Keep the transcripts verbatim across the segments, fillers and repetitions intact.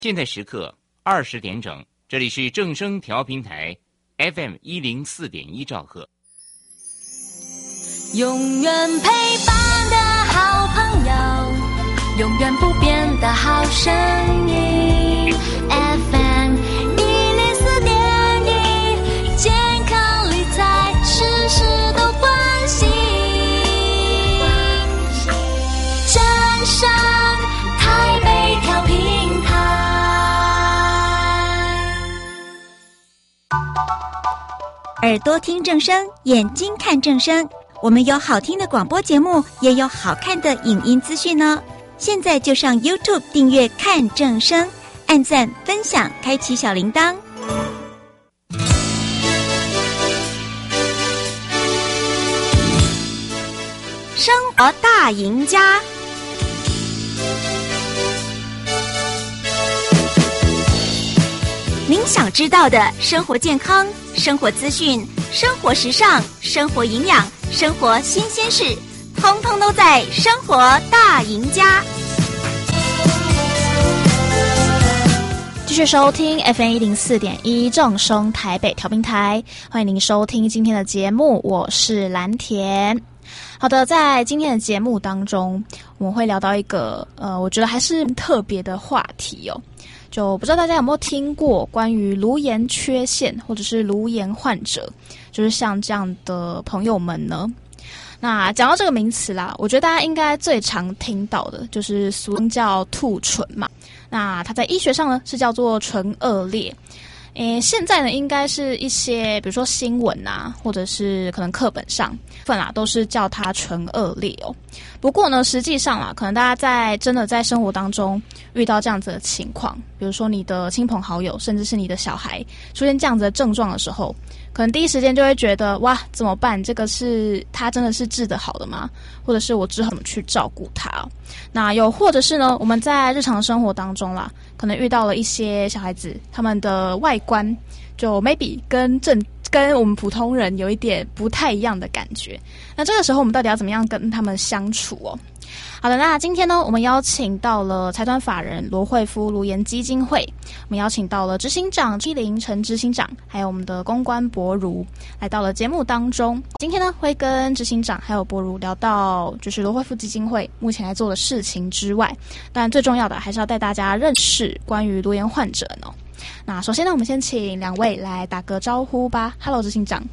现在时刻二十点整，这里是正声调频台 F M 一零四点一兆赫。 永远陪伴的好朋友，永远不变的好声音 F M 一零四点一，健康理财事事都关心。正声台北调频台， 耳朵听正声，眼睛看正声。我们有好听的广播节目，也有好看的影音资讯呢。现在就上 YouTube 订阅看正声，按赞分享，开启小铃铛。生活大赢家，您想知道的生活健康、生活资讯、生活时尚、生活营养、生活新鲜事，通通都在生活大赢家。 继续收听 F M 一零四点一正声台北调频台，欢迎您收听今天的节目，我是蓝田。好的，在今天的节目当中，我们会聊到一个呃，我觉得还是特别的话题哦。就不知道大家有没有听过关于颅炎缺陷或者是颅炎患者，就是像这样的朋友们呢。那讲到这个名词啦，我觉得大家应该最常听到的就是俗称叫兔唇嘛。那它在医学上呢是叫做唇腭裂。诶，现在呢应该是一些比如说新闻啊，或者是可能课本上份啦，都是叫它唇腭裂哦。不过呢，实际上啦，可能大家在真的在生活当中遇到这样子的情况，比如说你的亲朋好友，甚至是你的小孩出现这样子的症状的时候，可能第一时间就会觉得哇，怎么办？这个是他真的是治得好的吗？或者是我之后怎么去照顾他哦？那又或者是呢，我们在日常生活当中啦，可能遇到了一些小孩子，他们的外观就 maybe 跟正跟我们普通人有一点不太一样的感觉。那这个时候我们到底要怎么样跟他们相处哦？好的，那今天呢，我们邀请到了财团法人罗慧夫颅炎基金会，我们邀请到了执行长依林陈执行长，还有我们的公关博如来到了节目当中。今天呢，会跟执行长还有博如聊到就是罗慧夫基金会目前在做的事情之外，当然最重要的还是要带大家认识关于颅炎患者呢。那首先呢，我们先请两位来打个招呼吧。Hello， 执行长。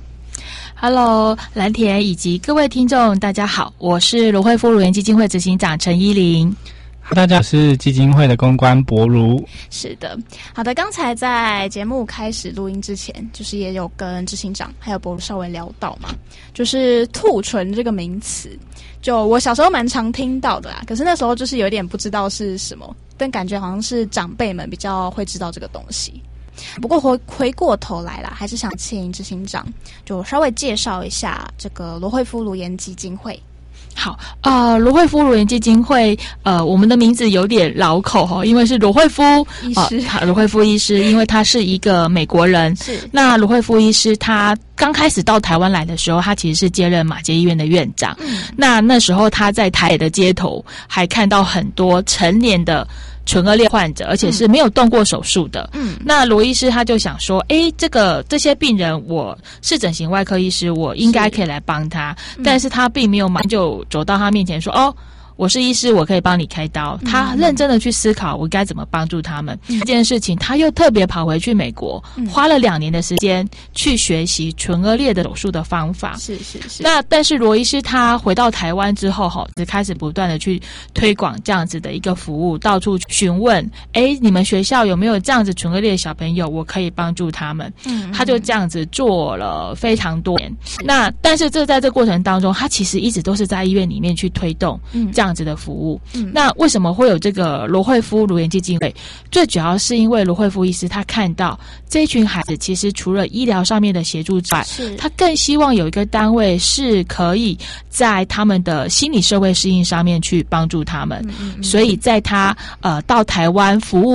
Hello， 蓝田以及各位听众，大家好，我是罗慧夫颅炎基金会执行长陈依林。 大家好，我是基金会的公关博如。 是的，好的，刚才在节目开始录音之前，就是也有跟执行长还有博如稍微聊到嘛，就是兔唇这个名词，就我小时候蛮常听到的啦，可是那时候就是有点不知道是什么，但感觉好像是长辈们比较会知道这个东西。不过回回过头来啦，还是想请执行长就稍微介绍一下这个罗慧夫颅炎基金会。 好，呃，罗慧夫颅炎基金会，呃，我们的名字有点绕口哈，因为是罗慧夫医师， 呃，罗慧夫医师，因为他是一个美国人。 是。 那罗慧夫医师他刚开始到台湾来的时候，他其实是接任马偕医院的院长。嗯。那那时候他在台北的街头还看到很多成年的唇腭裂患者，而且是没有动过手术的。嗯，那罗医师他就想说，诶，这个这些病人，我是整形外科医师，我应该可以来帮他。嗯、但是他并没有马上就走到他面前说，哦，我是医师，我可以帮你开刀。他认真的去思考我该怎么帮助他们。嗯、这件事情，他又特别跑回去美国，嗯、花了两年的时间去学习唇腭裂的手术的方法。 是是是。 那但是罗医师他回到台湾之后，哈，就开始不断的去推广这样子的一个服务，到处询问，哎，你们学校有没有这样子唇腭裂的小朋友，我可以帮助他们。嗯，他就这样子做了非常多年。那但是这在这过程当中，他其实一直都是在医院里面去推动这样。这样子的服务。嗯，那为什么会有这个罗慧夫颅炎基金会？最主要是因为罗慧夫医师他看到这一群孩子其实除了医疗上面的协助之外，他更希望有一个单位是可以在他们的心理社会适应上面去帮助他们。嗯嗯嗯，所以在他呃到台湾服务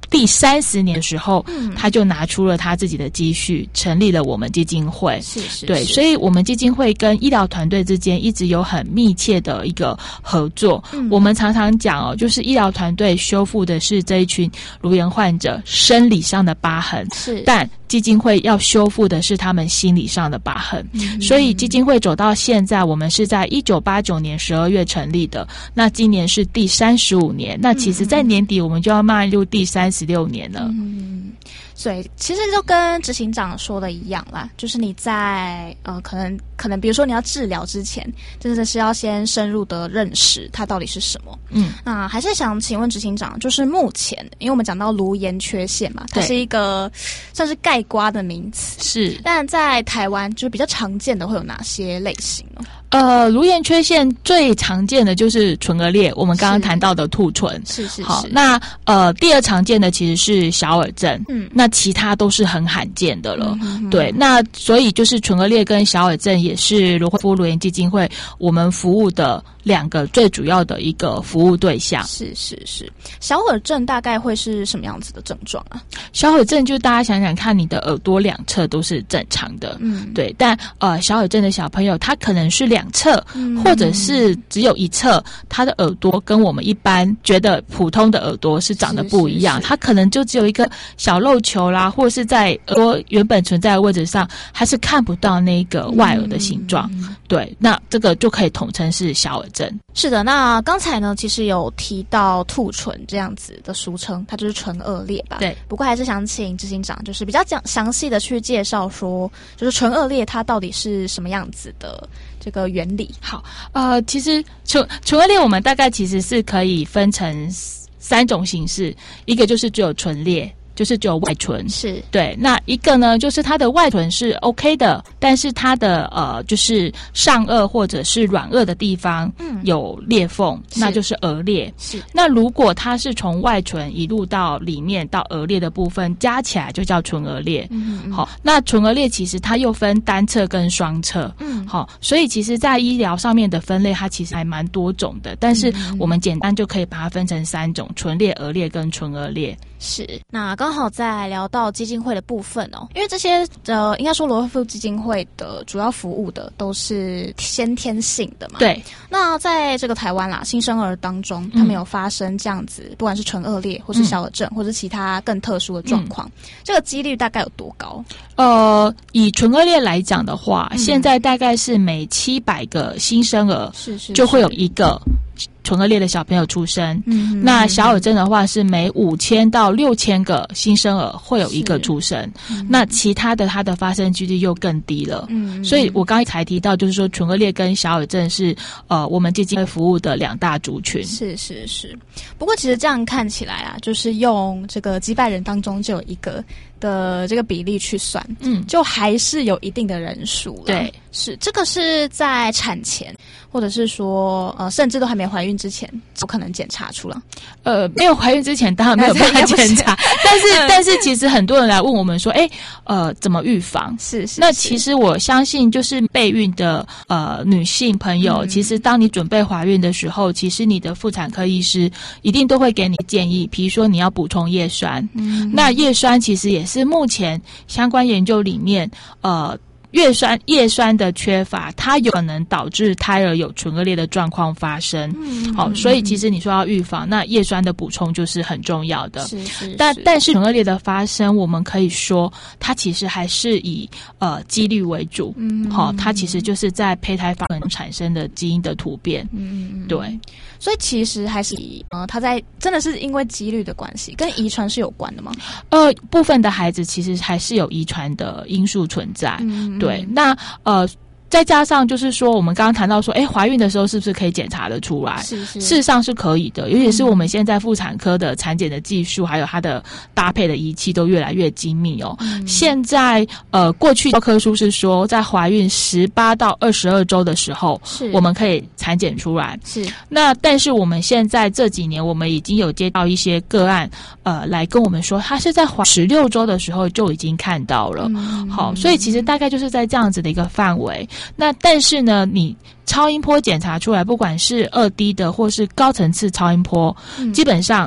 第三十年的时候，嗯，他就拿出了他自己的积蓄，成立了我们基金会。 是是， 对，所以我们基金会跟医疗团队之间一直有很密切的一个合作。嗯，我们常常讲哦，就是医疗团队修复的是这一群乳炎患者生理上的疤痕， 是， 但基金会要修复的是他们心理上的疤痕。嗯，所以基金会走到现在，我们是在一九八九年十二月成立的，那今年是第三十五年，那其实在年底我们就要迈入第三十六年了。 嗯，所以其实就跟执行长说的一样啦，就是你在呃，可能可能比如说你要治疗之前，真的是要先深入的认识它到底是什么。嗯，那还是想请问执行长，就是目前因为我们讲到颅炎缺陷嘛，它是一个算是概括的名词， 是， 但在台湾就是比较常见的会有哪些类型呢？ 呃，颅炎缺陷最常见的就是唇腭裂，我们刚刚谈到的兔唇， 是是是。 好，那呃，第二常见的其实是小耳症，嗯，那其他都是很罕见的了。嗯、对，那所以就是唇腭裂跟小耳症也是罗惠夫颅炎基金会我们服务的两个最主要的一个服务对象。 是是是，小耳症大概会是什么样子的症状啊？ 小耳症就大家想想看，你的耳朵两侧都是正常的，嗯，对，但呃，小耳症的小朋友他可能是两侧，嗯、或者是只有一侧，他的耳朵跟我们一般觉得普通的耳朵是长得不一样，是是是，他可能就只有一个小肉球啦，或者是在耳朵原本存在的位置上，他是看不到那个外耳的形状，嗯、对，那这个就可以统称是小耳症。 是的，那刚才呢，其实有提到兔唇这样子的俗称，它就是唇腭裂吧？ 对。 不过还是想请执行长，就是比较讲详细的去介绍说，就是唇腭裂它到底是什么样子的这个原理。 好，呃，其实唇唇腭裂我们大概其实是可以分成三种形式，一个就是只有唇裂。就是只有外唇， 是对。那一个呢，就是它的外唇是 OK 的，但是它的呃，就是上颚或者是软腭的地方有裂缝，嗯、那就是腭裂。 是。 那如果它是从外唇一路到里面到腭裂的部分，加起来就叫唇腭裂。嗯嗯。好，那唇腭裂其实它又分单侧跟双侧。嗯。好，所以其实在医疗上面的分类，它其实还蛮多种的，但是我们简单就可以把它分成三种：唇裂、腭裂跟唇腭裂。 是。那刚好在聊到基金会的部分哦，因为这些呃，应该说罗惠夫基金会的主要服务的都是先天性的嘛。 对。 那在这个台湾啦，新生儿当中，他们有发生这样子，嗯、不管是唇腭裂，或是小耳症，嗯、或是其他更特殊的状况，嗯、这个几率大概有多高？ 呃，以唇腭裂来讲的话，嗯、现在大概是每七百个新生儿， 是是就会有一个唇腭裂的小朋友出生。嗯，那小耳症的话是每五千到六千个新生儿会有一个出生，嗯、那其他的它的发生几率又更低了。嗯，所以我刚才提到，就是说唇腭裂跟小耳症是呃我们基金会服务的两大族群。 是是是，不过其实这样看起来啊，就是用这个几百人当中就有一个的这个比例去算，嗯，就还是有一定的人数了。 对， 是这个是在产前，或者是说呃，甚至都还没怀孕之前，不可能检查出来。 呃，没有怀孕之前当然没有办法检查，但是但是其实很多人来问我们说，哎，呃，怎么预防？ 是是。 那其实我相信，就是备孕的呃女性朋友，嗯、其实当你准备怀孕的时候，其实你的妇产科医师一定都会给你建议，比如说你要补充叶酸。嗯，那叶酸其实也是目前相关研究里面呃。叶酸叶酸的缺乏，它有可能导致胎儿有唇腭裂的状况发生。嗯，好，所以其实你说要预防，那叶酸的补充就是很重要的。 是是是。 但但是唇腭裂的发生，我们可以说它其实还是以呃几率为主。嗯，好，它其实就是在胚胎发生产生的基因的突变。嗯，对。 所以其实还是以呃，它在真的是因为几率的关系，跟遗传是有关的吗？ 呃，部分的孩子其实还是有遗传的因素存在。嗯，对，那呃。再加上就是说，我们刚刚谈到说，哎，怀孕的时候是不是可以检查得出来？ 是是， 事实上是可以的，尤其是我们现在妇产科的产检的技术，还有它的搭配的仪器都越来越精密哦。嗯、现在呃，过去教科书是说，在怀孕十八到二十二周的时候，是我们可以产检出来。 是，那但是我们现在这几年，我们已经有接到一些个案，呃，来跟我们说，他是在怀十六周的时候就已经看到了。嗯、好，所以其实大概就是在这样子的一个范围。那但是呢，你超音波检查出来，不管是二 D 的或是高层次超音波，嗯、基本上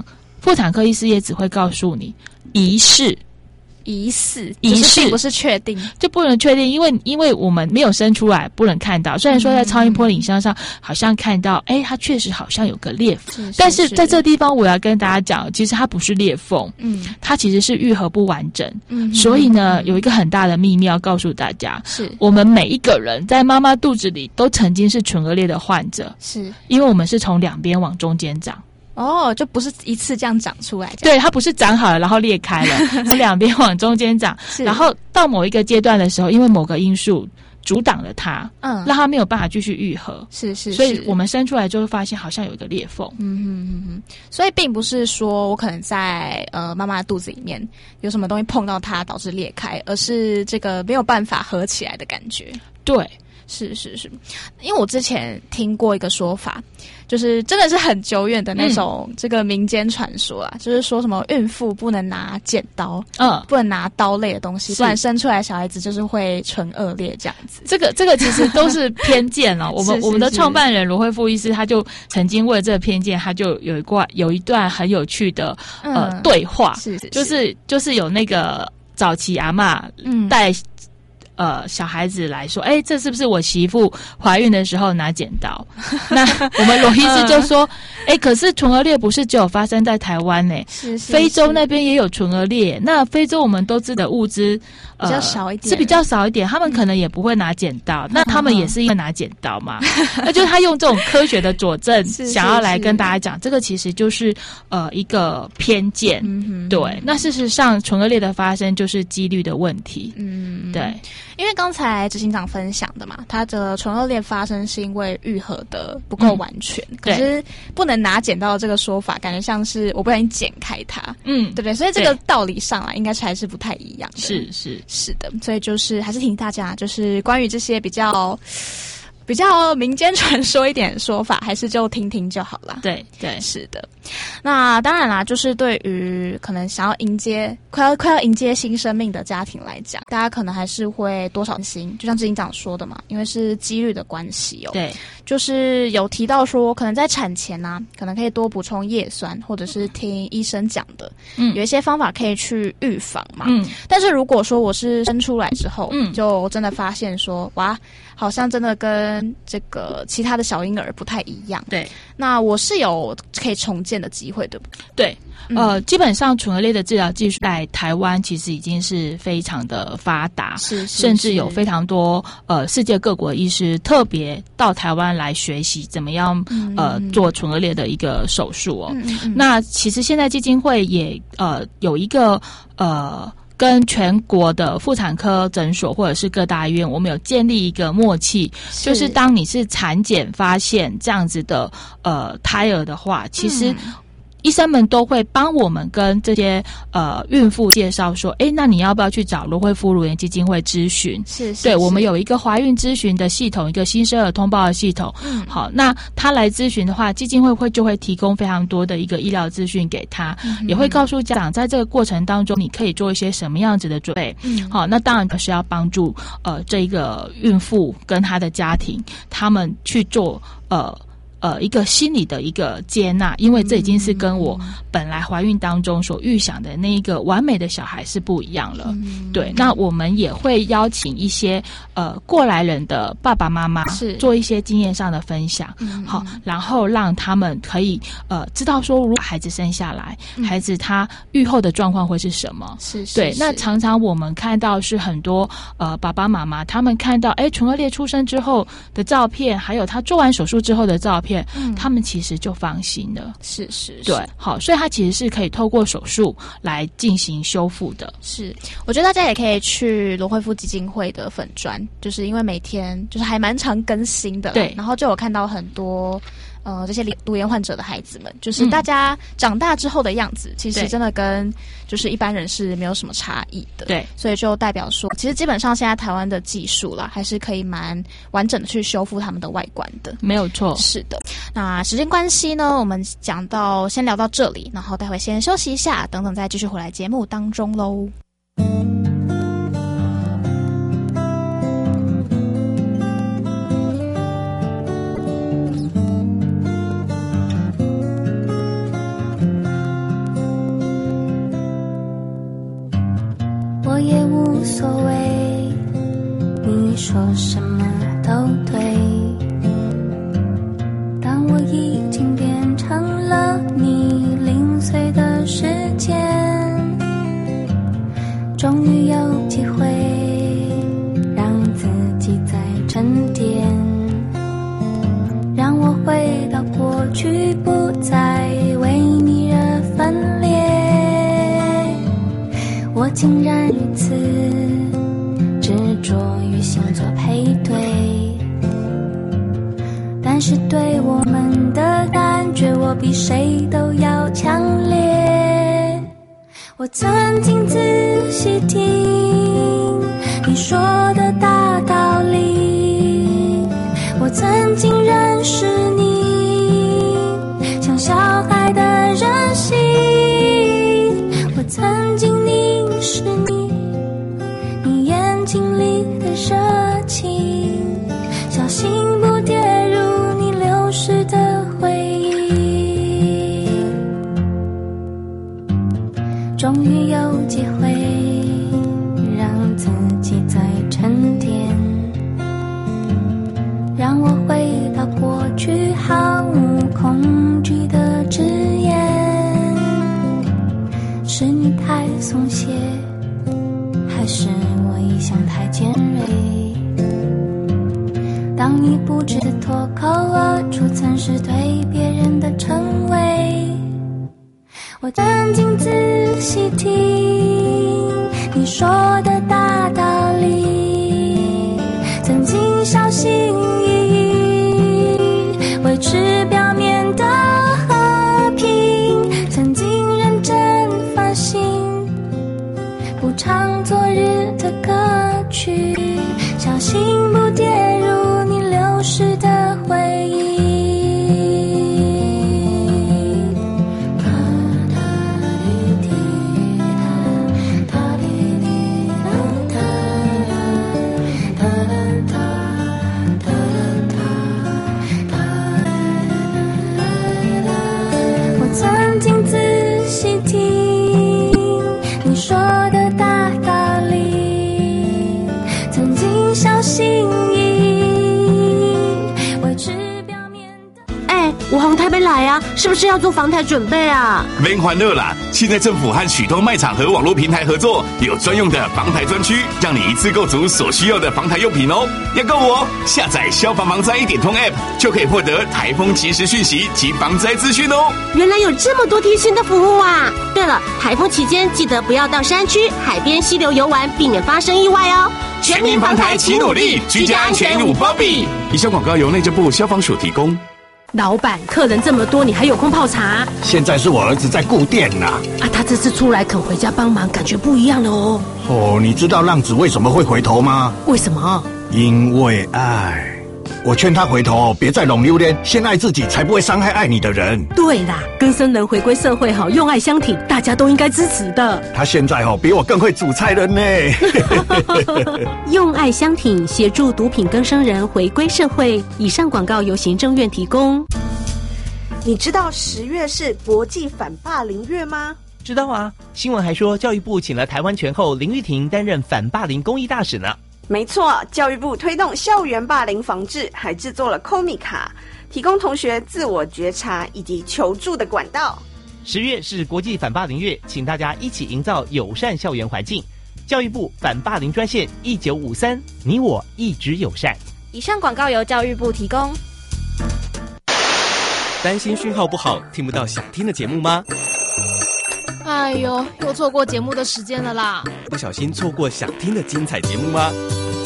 妇产科医师也只会告诉你疑似。 疑似， 疑似并不是确定， 就不能确定，因为因为我们没有生出来，不能看到。虽然说在超音波影像上好像看到，哎、嗯，它确实好像有个裂缝，但是在这个地方我要跟大家讲，其实它不是裂缝，嗯，它其实是愈合不完整。嗯，所以呢，嗯、有一个很大的秘密要告诉大家，是我们每一个人在妈妈肚子里都曾经是唇腭裂的患者，是因为我们是从两边往中间长。 哦，就不是一次这样长出来， 对，它不是长好了然后裂开了，从两边往中间长，然后到某一个阶段的时候，因为某个因素阻挡了它，嗯，让它没有办法继续愈合，是是，所以我们生出来就会发现好像有一个裂缝， 嗯哼哼哼，所以并不是说我可能在呃妈妈的肚子里面有什么东西碰到它导致裂开，而是这个没有办法合起来的感觉， 对。 是是是，因为我之前听过一个说法，就是真的是很久远的那种这个民间传说啊、嗯，就是说什么孕妇不能拿剪刀，嗯，不能拿刀类的东西，不然生出来小孩子就是会唇腭裂这样子。 这个这个其实都是偏见哦。我们我们的创办人罗慧夫医师他就曾经为了这个偏见，他就有一段有一段很有趣的呃、嗯、对话，是是是就是就是有那个早期阿嬷嗯带。呃，小孩子来说，哎，这是不是我媳妇怀孕的时候拿剪刀？那我们罗医师就说，哎，可是唇腭裂不是只有发生在台湾呢，是是是非洲那边也有唇腭裂。那非洲我们都知道物资、 呃、比较少一点， 是比较少一点，他们可能也不会拿剪刀，嗯、那他们也是因为拿剪刀嘛。那就是他用这种科学的佐证，想要来跟大家讲，这个其实就是呃一个偏见。嗯、对，那事实上唇腭裂的发生就是几率的问题。嗯，对。 因为刚才执行长分享的嘛，他的唇腭裂发生是因为愈合的不够完全、嗯，可是不能拿剪刀的这个说法，感觉像是我不小心剪开它，嗯，对不对？所以这个道理上来应该是还是不太一样的， 是是是的，所以就是还是提醒大家，就是关于这些比较。比较民间传说一点说法，还是就听听就好啦。 对对， 是的。那当然啦，就是对于可能想要迎接快要快要迎接新生命的家庭来讲，大家可能还是会多少担心，就像执行长说的嘛，因为是几率的关系哦。 对， 就是有提到说，可能在产前啊，可能可以多补充叶酸，或者是听医生讲的，嗯，有一些方法可以去预防嘛。嗯，但是如果说我是生出来之后，嗯，就真的发现说，哇，好像真的跟这个其他的小婴儿不太一样。 对， 那我是有可以重建的机会，对不对？ 对，呃，嗯、基本上唇腭裂的治疗技术在台湾其实已经是非常的发达，是，是甚至有非常多呃世界各国医师特别到台湾来学习怎么样、嗯、呃做唇腭裂的一个手术哦。嗯嗯、那其实现在基金会也呃有一个呃。跟全国的妇产科诊所或者是各大医院，我们有建立一个默契，是就是当你是产检发现这样子的呃胎儿的话，其实、嗯医生们都会帮我们跟这些呃孕妇介绍说，哎，那你要不要去找罗慧夫乳癌基金会咨询？是，是对，我们有一个怀孕咨询的系统，一个新生儿通报的系统。嗯，好，那他来咨询的话，基金会会就会提供非常多的一个医疗资讯给他，嗯、也会告诉家长，在这个过程当中，你可以做一些什么样子的准备。嗯，好，那当然可是要帮助呃这个孕妇跟她的家庭，他们去做呃。呃，一个心理的一个接纳，因为这已经是跟我本来怀孕当中所预想的那一个完美的小孩是不一样了。嗯、对，那我们也会邀请一些呃过来人的爸爸妈妈，是做一些经验上的分享，嗯、好，然后让他们可以呃知道说，如果孩子生下来，嗯、孩子他愈后的状况会是什么？是，是对。是那常常我们看到是很多呃爸爸妈妈，他们看到哎唇腭裂出生之后的照片，还有他做完手术之后的照片。嗯、他们其实就放心了， 是是是， 对，好，所以它其实是可以透过手术来进行修复的。 是，我觉得大家也可以去罗慧夫基金会的粉专，就是因为每天就是还蛮常更新的，对，然后就有看到很多。呃，这些乳癌患者的孩子们，就是大家长大之后的样子，嗯、其实真的跟就是一般人是没有什么差异的。对，所以就代表说，其实基本上现在台湾的技术啦，还是可以蛮完整的去修复他们的外观的。 没有错， 是的。那时间关系呢，我们讲到先聊到这里，然后待会先休息一下，等等再继续回来节目当中喽。 我也无所谓，你说什么都对。当我已经变成了你零碎的时间，终于有机会让自己再沉淀，让我回到过去，不再为你而分裂。我竟然如此执着于星座配对，但是对我们的感觉，我比谁都要强烈。我曾经仔细听你说的大道理，我曾经认识你像小孩的任性，我曾经凝视你你眼睛里的热情，小心不跌入你流逝的回忆。终于有机会让自己再沉淀，让我回到过去毫无恐惧的誓言。是你太松懈，还是我一向太尖锐？当你不知脱口而出曾是对别人的称谓，我曾经仔细听你说的大道理，曾经小心翼翼维持表面的和平，曾经认真反省不唱昨日的歌曲，小心不跌入你流逝的回忆。我曾经仔细听你说的大道理，曾经小心翼翼维持表面的。 哎，我从台北来啊，是不是要做防台准备啊？ 别欢乐啦！现在政府和许多卖场和网络平台合作，有专用的防台专区，让你一次购足所需要的防台用品哦。要购我下载消防防灾一点通 App， 就可以获得台风即时讯息及防灾资讯哦。 原来有这么多贴心的服务啊！对了，台风期间记得不要到山区、海边、溪流游玩，避免发生意外哦。 全民防台齐努力，居家安全无包庇。以上广告由内政部消防署提供。 老板，客人这么多，你还有空泡茶？ 现在是我儿子在顾店呐。 啊，他这次出来肯回家帮忙，感觉不一样了哦。 哦，你知道浪子为什么会回头吗？ 为什么？ 因为爱。我劝他回头，别再拢榴莲，先爱自己，才不会伤害爱你的人。 对啦，更生人回归社会好，用爱相挺，大家都应该支持的。 他现在哦，比我更会煮菜了呢。 用爱相挺，协助毒品更生人回归社会。以上广告由行政院提供。 你知道十月是国际反霸凌月吗？ 知道啊，新闻还说教育部请了台湾拳后林玉婷担任反霸凌公益大使呢。 没错，教育部推动校园霸凌防治，还制作了 C O M I 卡，提供同学自我觉察以及求助的管道。 十月是国际反霸凌月，请大家一起营造友善校园环境。教育部反霸凌专线一九五三，你我一直友善。 以上广告由教育部提供。 担心讯号不好，听不到想听的节目吗？ 哎呦，又错过节目的时间了啦！ 不小心错过想听的精彩节目吗？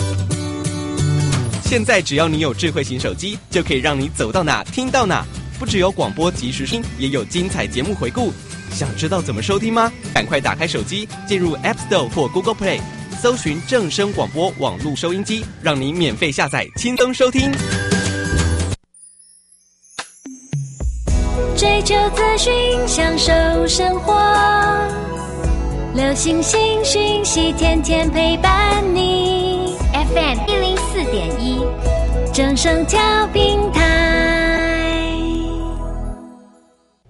现在只要你有智慧型手机，就可以让你走到哪听到哪。不只有广播即时听，也有精彩节目回顾。想知道怎么收听吗？赶快打开手机，进入 App Store 或 Google Play， 搜寻正声广播网络收音机，让你免费下载，轻松收听。 追求资讯，享受生活，流行新讯息，天天陪伴你。F M 一零四点一，正声调频台。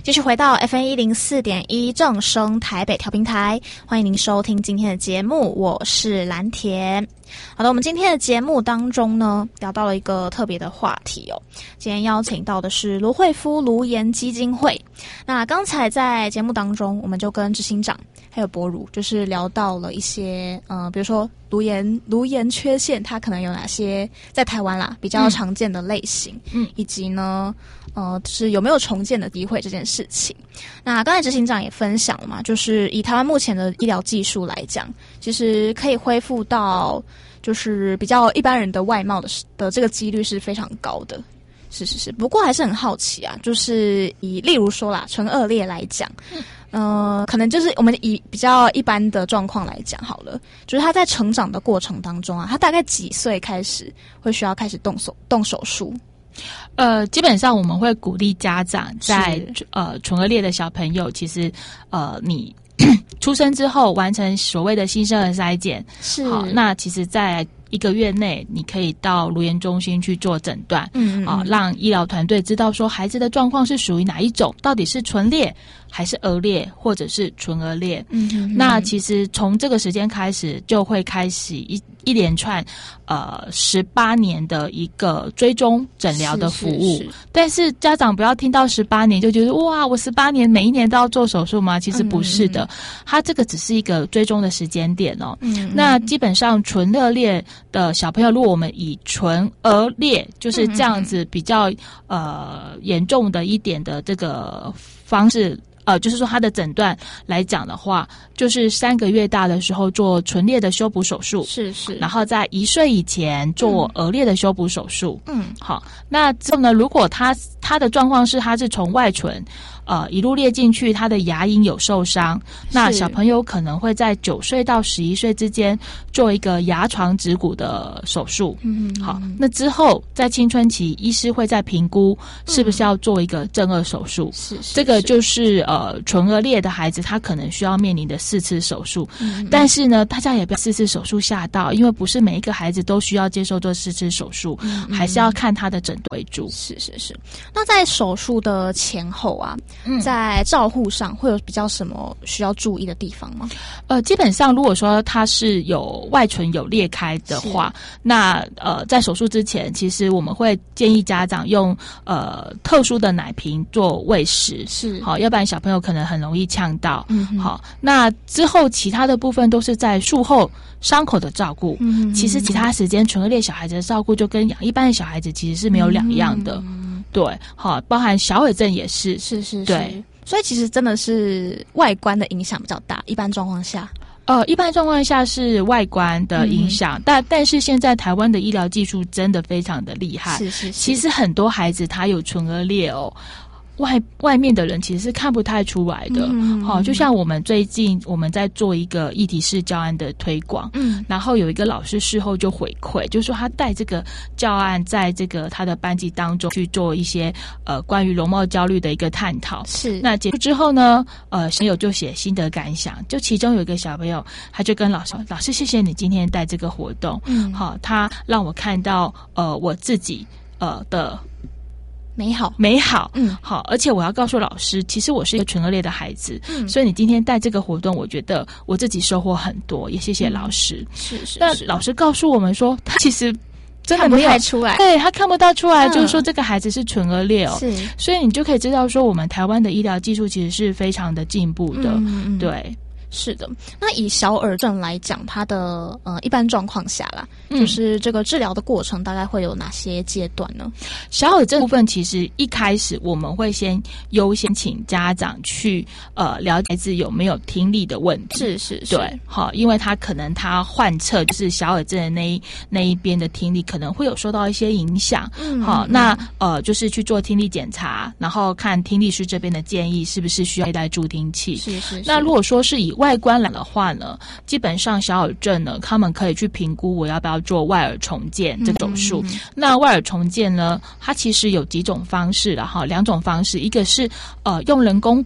继续回到 F M 一零四点一正声台北调频台，欢迎您收听今天的节目，我是蓝田。好的，我们今天的节目当中呢，聊到了一个特别的话题哦。今天邀请到的是卢慧夫卢颜基金会。那刚才在节目当中，我们就跟执行长还有博如，就是聊到了一些呃，比如说卢颜卢颜缺陷，它可能有哪些在台湾啦比较常见的类型，嗯，以及呢，呃，就是有没有重建的机会这件事情。那刚才执行长也分享了嘛，就是以台湾目前的医疗技术来讲，其实可以恢复到就是比较一般人的外貌的的这个几率是非常高的。是是是，不过还是很好奇啊，就是以例如说啦，唇腭裂来讲，嗯、呃，可能就是我们以比较一般的状况来讲好了，就是他在成长的过程当中啊，他大概几岁开始会需要开始动手动手术？ 呃，基本上我们会鼓励家长在呃唇腭裂的小朋友，其实呃你出生之后完成所谓的新生儿筛检，是好，那其实在一个月内，你可以到卢颜中心去做诊断，嗯啊、呃，让医疗团队知道说孩子的状况是属于哪一种，到底是唇裂还是腭裂，或者是唇腭裂。嗯哼哼，那其实从这个时间开始，就会开始一一连串呃十八年的一个追踪诊疗的服务。是是是，但是家长不要听到十八年就觉得哇，我十八年每一年都要做手术吗？其实不是的，嗯、它这个只是一个追踪的时间点哦。嗯，那基本上唇腭裂的小朋友，如果我们以唇腭裂就是这样子比较呃严重的一点的这个方式，呃，就是说他的诊断来讲的话，就是三个月大的时候做唇裂的修补手术，是是，然后在一岁以前做腭裂的修补手术。嗯，好，那之后呢，如果他他的状况是他是从外唇呃一路裂进去，他的牙龈有受伤，那小朋友可能会在九岁到十一岁之间做一个牙床植骨的手术。嗯，好，那之后在青春期，医师会再评估是不是要做一个正颌手术。是，这个就是呃。呃，唇腭裂的孩子，他可能需要面临的四次手术，嗯、但是呢，大家也不要四次手术吓到，因为不是每一个孩子都需要接受做四次手术，嗯、还是要看他的诊断为主。是是是。 那在手术的前后啊，嗯、在照护上会有比较什么需要注意的地方吗？ 呃，基本上如果说他是有外唇有裂开的话，那呃，在手术之前，其实我们会建议家长用呃特殊的奶瓶做喂食，是好，要不然小朋友朋友可能很容易呛到，嗯，好，那之后其他的部分都是在术后伤口的照顾。嗯，其实其他时间唇腭裂小孩子的照顾就跟养一般的小孩子其实是没有两样的。嗯、对，好，包含小耳症也是，是是是，对， 所以其实真的是外观的影响比较大，一般状况下。 呃，一般状况下是外观的影响，嗯、但但是现在台湾的医疗技术真的非常的厉害。是是是，其实很多孩子他有唇腭裂哦。外外面的人其实是看不太出来的，嗯，好，就像我们最近我们在做一个议题式教案的推广，嗯，然后有一个老师事后就回馈，就说他带这个教案在这个他的班级当中去做一些呃关于容貌焦虑的一个探讨，是，那结束之后呢，呃，小朋友就写心得感想，就其中有一个小朋友他就跟老师说，老师谢谢你今天带这个活动，嗯，好，他让我看到呃我自己呃的。 美好， 美好，嗯，好，而且我要告诉老师，其实我是一个唇腭裂的孩子，嗯，所以你今天带这个活动，我觉得我自己收获很多，也谢谢老师。嗯、是是，那老师告诉我们说，他其实真的没有看不太出来， 对他看不到出来，嗯、就是说这个孩子是唇腭裂哦，是，所以你就可以知道说，我们台湾的医疗技术其实是非常的进步的，嗯嗯对。 是的，那以小耳症来讲，它的呃一般状况下啦，嗯、就是这个治疗的过程大概会有哪些阶段呢？ 小耳症部分其实一开始我们会先优先请家长去呃了解孩子有没有听力的问题，是是是，对，好，因为他可能他患侧就是小耳症的那一那一边的听力可能会有受到一些影响，嗯，好，那呃就是去做听力检查，然后看听力师这边的建议是不是需要佩戴助听器，是是是。那如果说是以外观来的话呢，基本上小耳症呢，他们可以去评估我要不要做外耳重建这个手术。嗯嗯嗯那外耳重建呢，它其实有几种方式啦哈，两种方式，一个是呃用人工骨。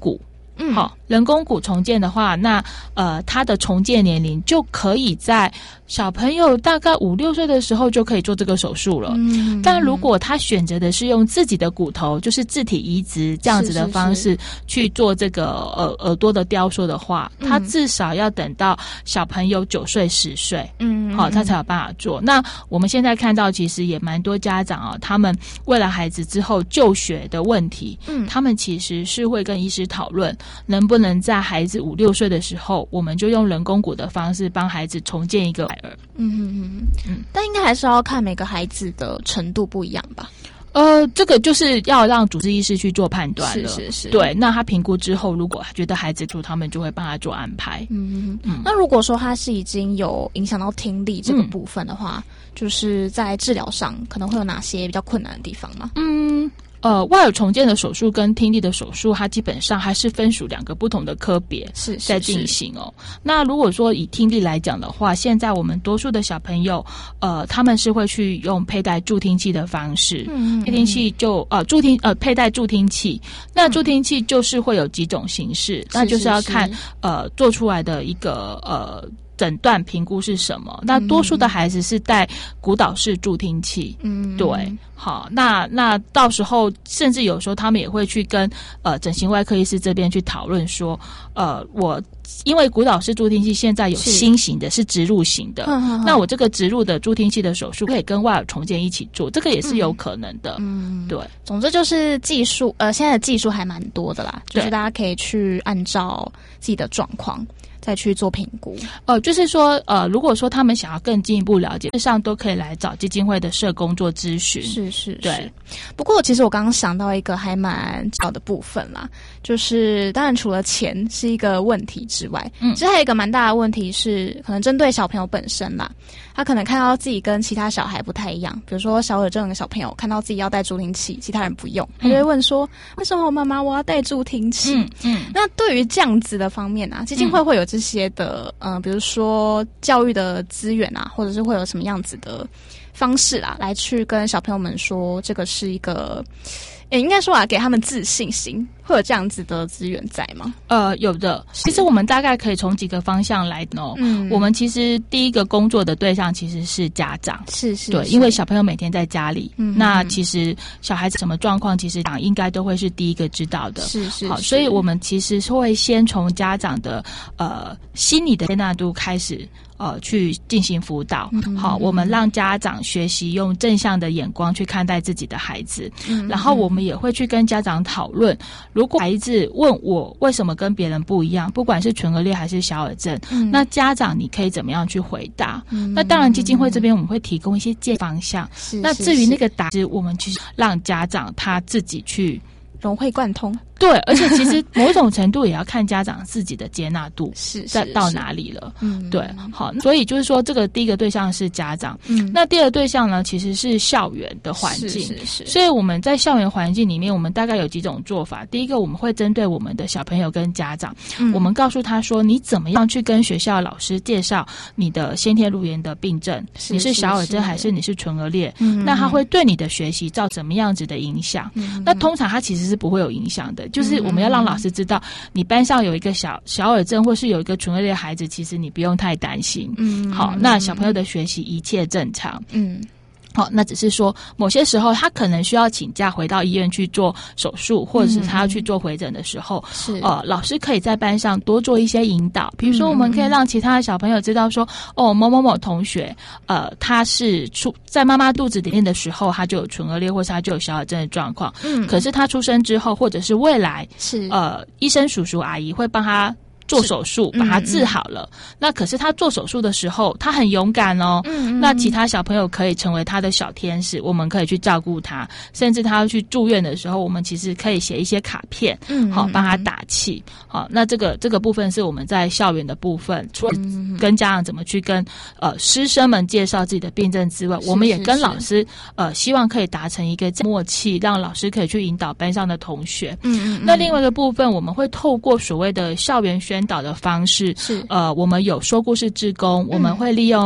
嗯，好，人工骨重建的话，那呃，它的重建年龄就可以在小朋友大概五六岁的时候就可以做这个手术了。嗯，但如果他选择的是用自己的骨头，就是自体移植这样子的方式去做这个耳耳朵的雕塑的话，嗯，他至少要等到小朋友九岁十岁，嗯，好，他才有办法做。那我们现在看到，其实也蛮多家长啊，他们为了孩子之后就学的问题，嗯，他们其实是会跟医师讨论，能不能在孩子五六岁的时候，我们就用人工骨的方式帮孩子重建一个。 嗯嗯嗯，但应该还是要看每个孩子的程度不一样吧。 呃，这个就是要让主治医师去做判断了。 是是是。 对，那他评估之后，如果觉得孩子出，他们就会帮他做安排。 嗯嗯嗯。那如果说他是已经有影响到听力这个部分的话，嗯，就是在治疗上可能会有哪些比较困难的地方吗？ 嗯。呃，外耳重建的手术跟听力的手术，它基本上还是分属两个不同的科别是在进行哦。那如果说以听力来讲的话，现在我们多数的小朋友，呃，他们是会去用佩戴助听器的方式，嗯嗯，助听器就呃助听呃佩戴助听器，那助听器就是会有几种形式，嗯，那就是要看是是是呃做出来的一个呃。诊断评估是什么？那多数的孩子是戴骨导式助听器，嗯，对，好，那那到时候甚至有时候他们也会去跟呃整形外科医师这边去讨论说，呃，我因为骨导式助听器现在有新型的是植入型的，那我这个植入的助听器的手术可以跟外耳重建一起做，这个也是有可能的，嗯，对。 总之就是技术，呃，现在的技术还蛮多的啦，就是大家可以去按照自己的状况。再去做评估， 呃，就是说，呃，如果说他们想要更进一步了解，事实上都可以来找基金会的社工做咨询。 是是， 对。 是不过，其实我刚刚想到一个还蛮小的部分啦，就是当然除了钱是一个问题之外，嗯，其实还有一个蛮大的问题是，可能针对小朋友本身啦，他可能看到自己跟其他小孩不太一样，比如说小耳症的小朋友看到自己要戴助听器，其他人不用，他就会问说：“嗯、为什么妈妈我要戴助听器？”嗯嗯。那对于这样子的方面啊，基金会会有这些的，嗯、呃，比如说教育的资源啊，或者是会有什么样子的方式啦，来去跟小朋友们说，这个是一个，也应该说啊，给他们自信心，会有这样子的资源在吗？ 呃，有的。其实我们大概可以从几个方向来哦。嗯，我们其实第一个工作的对象其实是家长， 是是， 对，因为小朋友每天在家里，嗯，那其实小孩子什么状况，其实长应该都会是第一个知道的。 是是， 好，所以我们其实会先从家长的呃心理的接纳度开始。呃，去进行辅导，嗯、好，我们让家长学习用正向的眼光去看待自己的孩子，嗯、然后我们也会去跟家长讨论，如果孩子问我为什么跟别人不一样，不管是唇腭裂还是小耳症，嗯、那家长你可以怎么样去回答？嗯、那当然，基金会这边我们会提供一些建议方向。是那至于那个答案，我们其实让家长他自己去融会贯通。 对，而且其实某种程度也要看家长自己的接纳度是在到哪里了。嗯，对，好，所以就是说，这个第一个对象是家长，嗯，那第二个对象呢，其实是校园的环境。是是是。所以我们在校园环境里面，我们大概有几种做法。第一个，我们会针对我们的小朋友跟家长，嗯、我们告诉他说，你怎么样去跟学校老师介绍你的先天乳炎的病症，是你是小耳症还是你是唇腭裂？嗯，那他会对你的学习造怎么样子的影响？嗯，那通常他其实是不会有影响的。就是我们要让老师知道，你班上有一个小小耳症或是有一个唇腭裂的孩子，其实你不用太担心。嗯，好，那小朋友的学习一切正常。嗯。好，那只是说某些时候他可能需要请假回到医院去做手术，或者是他要去做回诊的时候，是呃，老师可以在班上多做一些引导，比如说我们可以让其他的小朋友知道说，哦，某某某同学，呃，他是出在妈妈肚子里面的时候，他就有唇腭裂，或是他就有小耳症的状况，嗯，可是他出生之后，或者是未来，是呃，医生叔叔阿姨会帮他做手术把它治好了，嗯嗯，那可是他做手术的时候他很勇敢哦，嗯嗯，那其他小朋友可以成为他的小天使，我们可以去照顾他，甚至他要去住院的时候，我们其实可以写一些卡片，嗯，好帮他打气。好，那这个这个部分是我们在校园的部分，除了跟家长怎么去跟呃师生们介绍自己的病症之外，我们也跟老师呃希望可以达成一个默契，让老师可以去引导班上的同学。嗯嗯，那另外一个部分，我们会透过所谓的校园宣导的方式，是呃，我们有说故事志工，我们会利用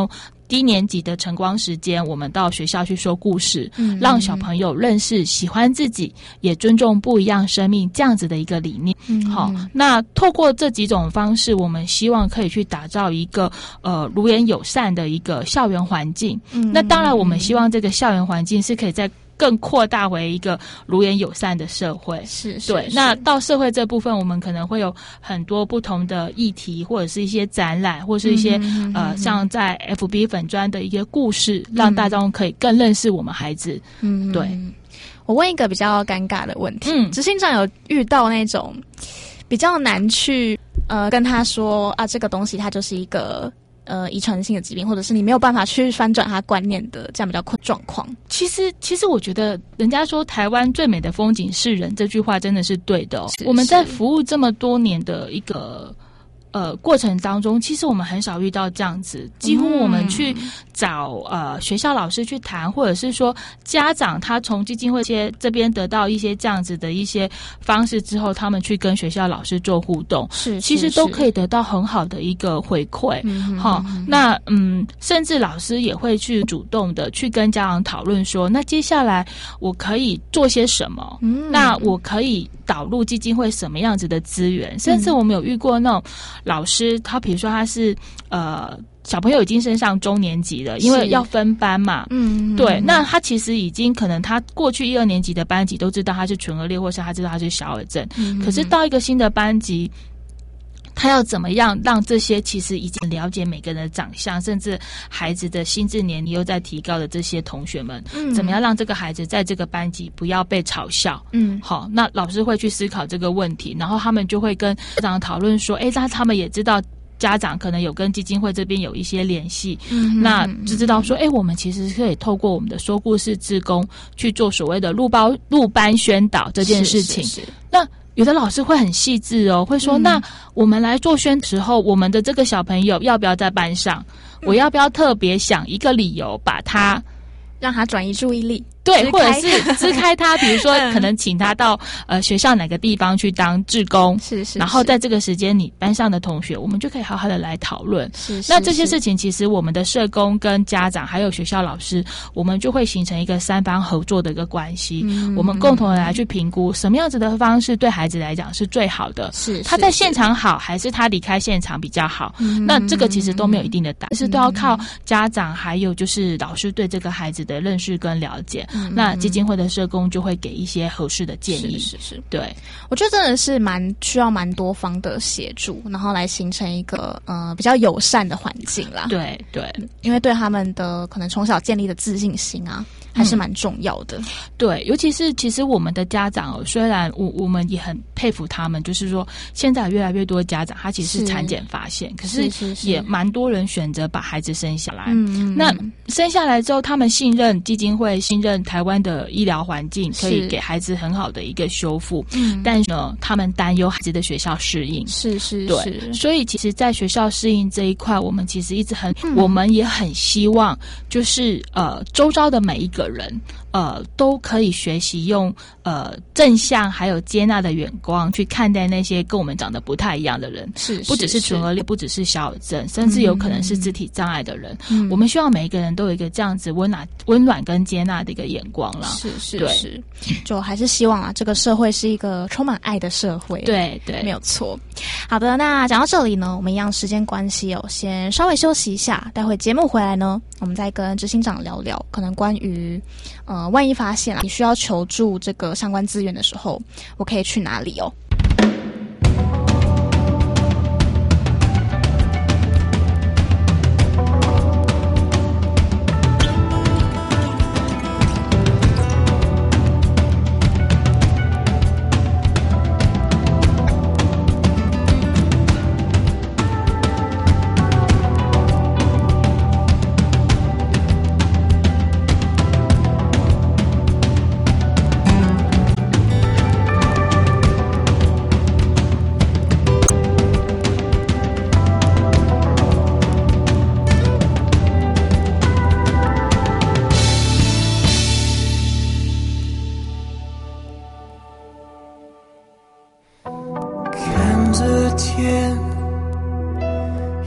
低年级的晨光时间，我们到学校去说故事， 嗯， 让小朋友认识喜欢自己，也尊重不一样生命这样子的一个理念。 嗯， 好，那透过这几种方式，我们希望可以去打造一个呃如缘友善的一个校园环境。 嗯， 那当然，我们希望这个校园环境是可以在更扩大为一个如缘友善的社会。 是，是对。 是那到社会这部分，我们可能会有很多不同的议题，或者是一些展览，或是一些、 嗯、 呃，像在 F B 粉专的一些故事，让大众可以更认识我们孩子。 嗯， 对。 我问一个比较尴尬的问题， 嗯， 执行长有遇到那种比较难去呃跟他说啊，这个东西它就是一个。呃，遗传性的疾病，或者是你没有办法去翻转他观念的这样比较困状况。 其实，其实我觉得，人家说台湾最美的风景是人，这句话真的是对的哦。我们在服务这么多年的一个呃过程当中，其实我们很少遇到这样子，几乎我们去找、嗯、呃学校老师去谈，或者是说家长他从基金会些这边得到一些这样子的一些方式之后，他们去跟学校老师做互动， 是其实都可以得到很好的一个回馈。好、嗯，那嗯，甚至老师也会去主动的去跟家长讨论说，那接下来我可以做些什么？嗯，那我可以导入基金会什么样子的资源？甚至我们有遇过那种老师，他比如说他是呃。小朋友已经升上中年级了，因为要分班嘛。嗯，对。那他其实已经可能他过去一二年级的班级都知道他是唇腭裂，或是他知道他是小儿症。嗯，可是到一个新的班级，他要怎么样让这些其实已经了解每个人的长相，甚至孩子的心智年龄又在提高的这些同学们，嗯，怎么样让这个孩子在这个班级不要被嘲笑？嗯，好，那老师会去思考这个问题，然后他们就会跟家长讨论说，哎，那他们也知道。家长可能有跟基金会这边有一些联系，嗯，那就知道说，哎，我们其实可以透过我们的说故事志工去做所谓的入包入班宣导这件事情。是是是，那有的老师会很细致哦，会说，嗯，那我们来做宣的时候，我们的这个小朋友要不要在班上？嗯，我要不要特别想一个理由把他让他转移注意力？ 对，或者是支开他，比如说可能请他到呃学校哪个地方去当志工， 是 是, 是， 然后在这个时间，你班上的同学，我们就可以好好的来讨论。 是, 是， 那这些事情，其实我们的社工跟家长还有学校老师，我们就会形成一个三方合作的一个关系。嗯，我们共同的来去评估什么样子的方式对孩子来讲是最好的。是，他在现场好，还是他离开现场比较好？嗯，那这个其实都没有一定的答案，是都要靠家长还有就是老师对这个孩子的认识跟了解。嗯，那基金会的社工就会给一些合适的建议。 是是是， 对， 我觉得真的是蛮需要蛮多方的协助，然后来形成一个呃比较友善的环境啦。 对对， 因为对他们的可能从小建立的自信心啊，还是蛮重要的。嗯， 对，尤其是其实我们的家长哦，虽然我我们也很佩服他们，就是说现在有越来越多的家长他其实是产检发现，可是也蛮多人选择把孩子生下来。嗯，那生下来之后，他们信任基金会，信任台湾的医疗环境，可以给孩子很好的一个修复。嗯，但是呢，他们担忧孩子的学校适应。 是是是， 对，所以其实，在学校适应这一块，我们其实一直很，嗯，我们也很希望，就是呃，周遭的每一个人。呃，都可以学习用呃正向还有接纳的眼光去看待那些跟我们长得不太一样的人， 是不只是唇腭裂，不只是小儿症，甚至有可能是肢体障碍的人。嗯，我们希望每一个人都有一个这样子温暖、温暖跟接纳的一个眼光啦。 是是是，就还是希望啊，这个社会是一个充满爱的社会。 对对， 没有错。好的，那讲到这里呢，我们一样时间关系哦，先稍微休息一下，待会节目回来呢，我们再跟执行长聊聊，可能关于呃。万一发现你需要求助这个相关资源的时候，我可以去哪里哦？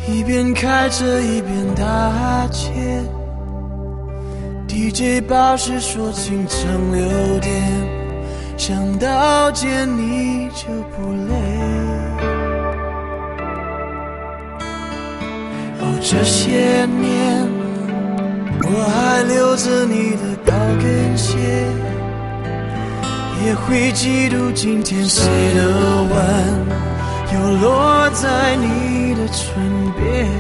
一边开车一边打劫。D J 宝石说清晨六点，想到见你就不累。哦，这些年我还留着你的高跟鞋，也会嫉妒今天谁的吻又落在你的唇边。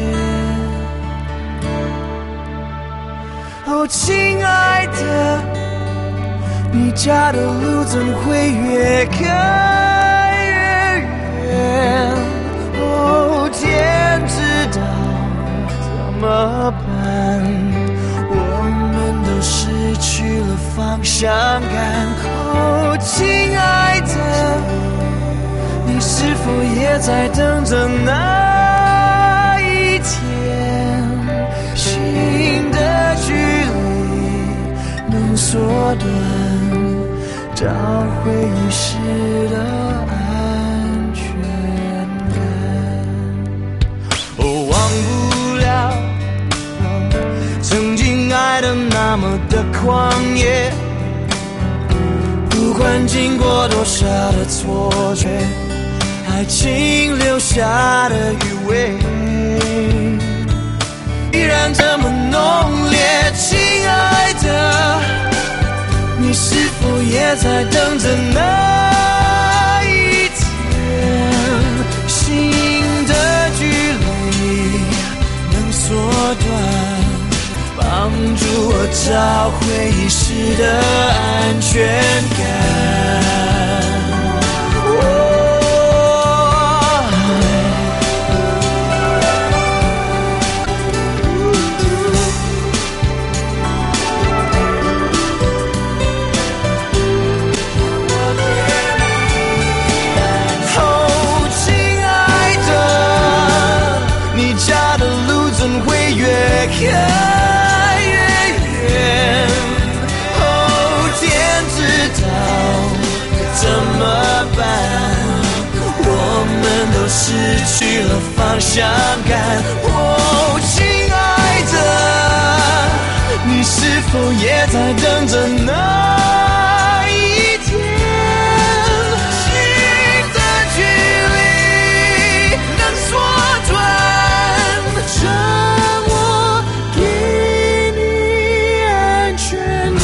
哦，亲爱的，你家的路怎会越开越远？哦，天知道怎么办，我们都失去了方向感。哦，亲爱的，你是否也在等着那一天，心的距离能缩短，找回遗失的安全感。哦，忘不了曾经爱的那么的狂野，不管经过多少的挫折，爱情留下的余味依然这么浓烈。亲爱的，你是否也在等着那一天，心的距离能缩短，帮助我找回遗失的安全感。越开越远，哦，天知道怎么办，我们都失去了方向感。哦，亲爱的，你是否也在等着那一天，心的距离能缩短，让我给你安全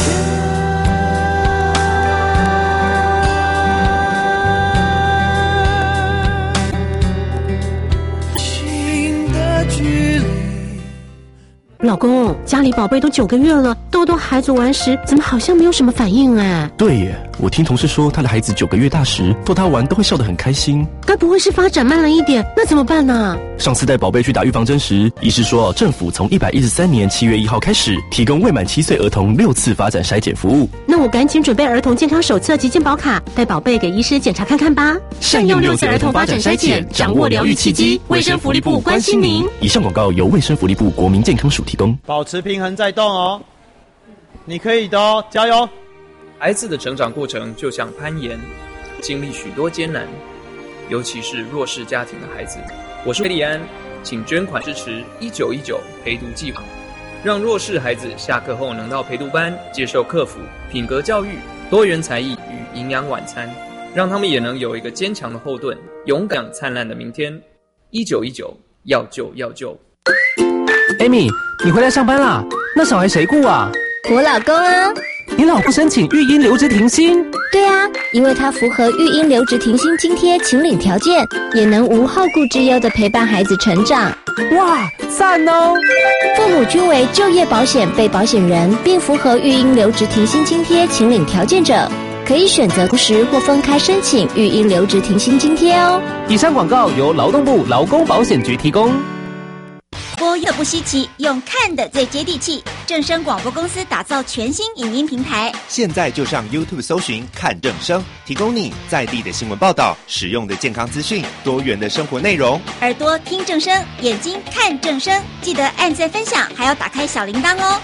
感，心的距离。 老公，家里宝贝都九个月了，豆豆孩子玩时怎么好像没有什么反应啊？ 对耶，我听同事说他的孩子九个月大时逗他玩都会笑得很开心。 该不会是发展慢了一点？那怎么办呢？ 上次带宝贝去打预防针时，医师说政府从一百一十三年七月一号开始提供未满七岁儿童六次发展筛检服务。 那我赶紧准备儿童健康手册及健保卡，带宝贝给医师检查看看吧。 善用六岁儿童发展筛检，掌握疗愈契机。卫生福利部关心您。以上广告由卫生福利部国民健康署提供。 保持平衡再动哦，你可以的哦，加油！ 孩子的成长过程就像攀岩，经历许多艰难，尤其是弱势家庭的孩子。我是佩利安，请捐款支持一九一九陪读计划，让弱势孩子下课后能到陪读班接受课辅、品格教育、多元才艺与营养晚餐，让他们也能有一个坚强的后盾，勇敢灿烂的明天。一九一九，要救要救。 Amy， 你回来上班啦？那小孩谁顾啊？ 我老公啊。 你老公申请育婴留职停薪？ 对啊，因为他符合育婴留职停薪津贴请领条件，也能无后顾之忧地陪伴孩子成长。 哇，赞哦！ 父母均为就业保险被保险人，并符合育婴留职停薪津贴请领条件者，可以选择同时或分开申请育婴留职停薪津贴哦。 以上广告由劳动部劳工保险局提供。 播又不稀奇，用看的最接地气。正声广播公司打造全新影音平台， 现在就上 YouTube 搜寻看正声，提供你在地的新闻报道、实用的健康资讯、多元的生活内容。 耳朵听正声，眼睛看正声，记得按赞分享，还要打开小铃铛哦。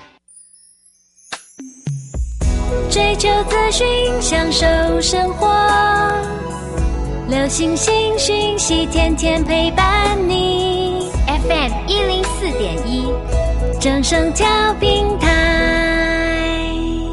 追求资讯，享受生活，流行新讯息，天天陪伴你。 点一，正声调频台。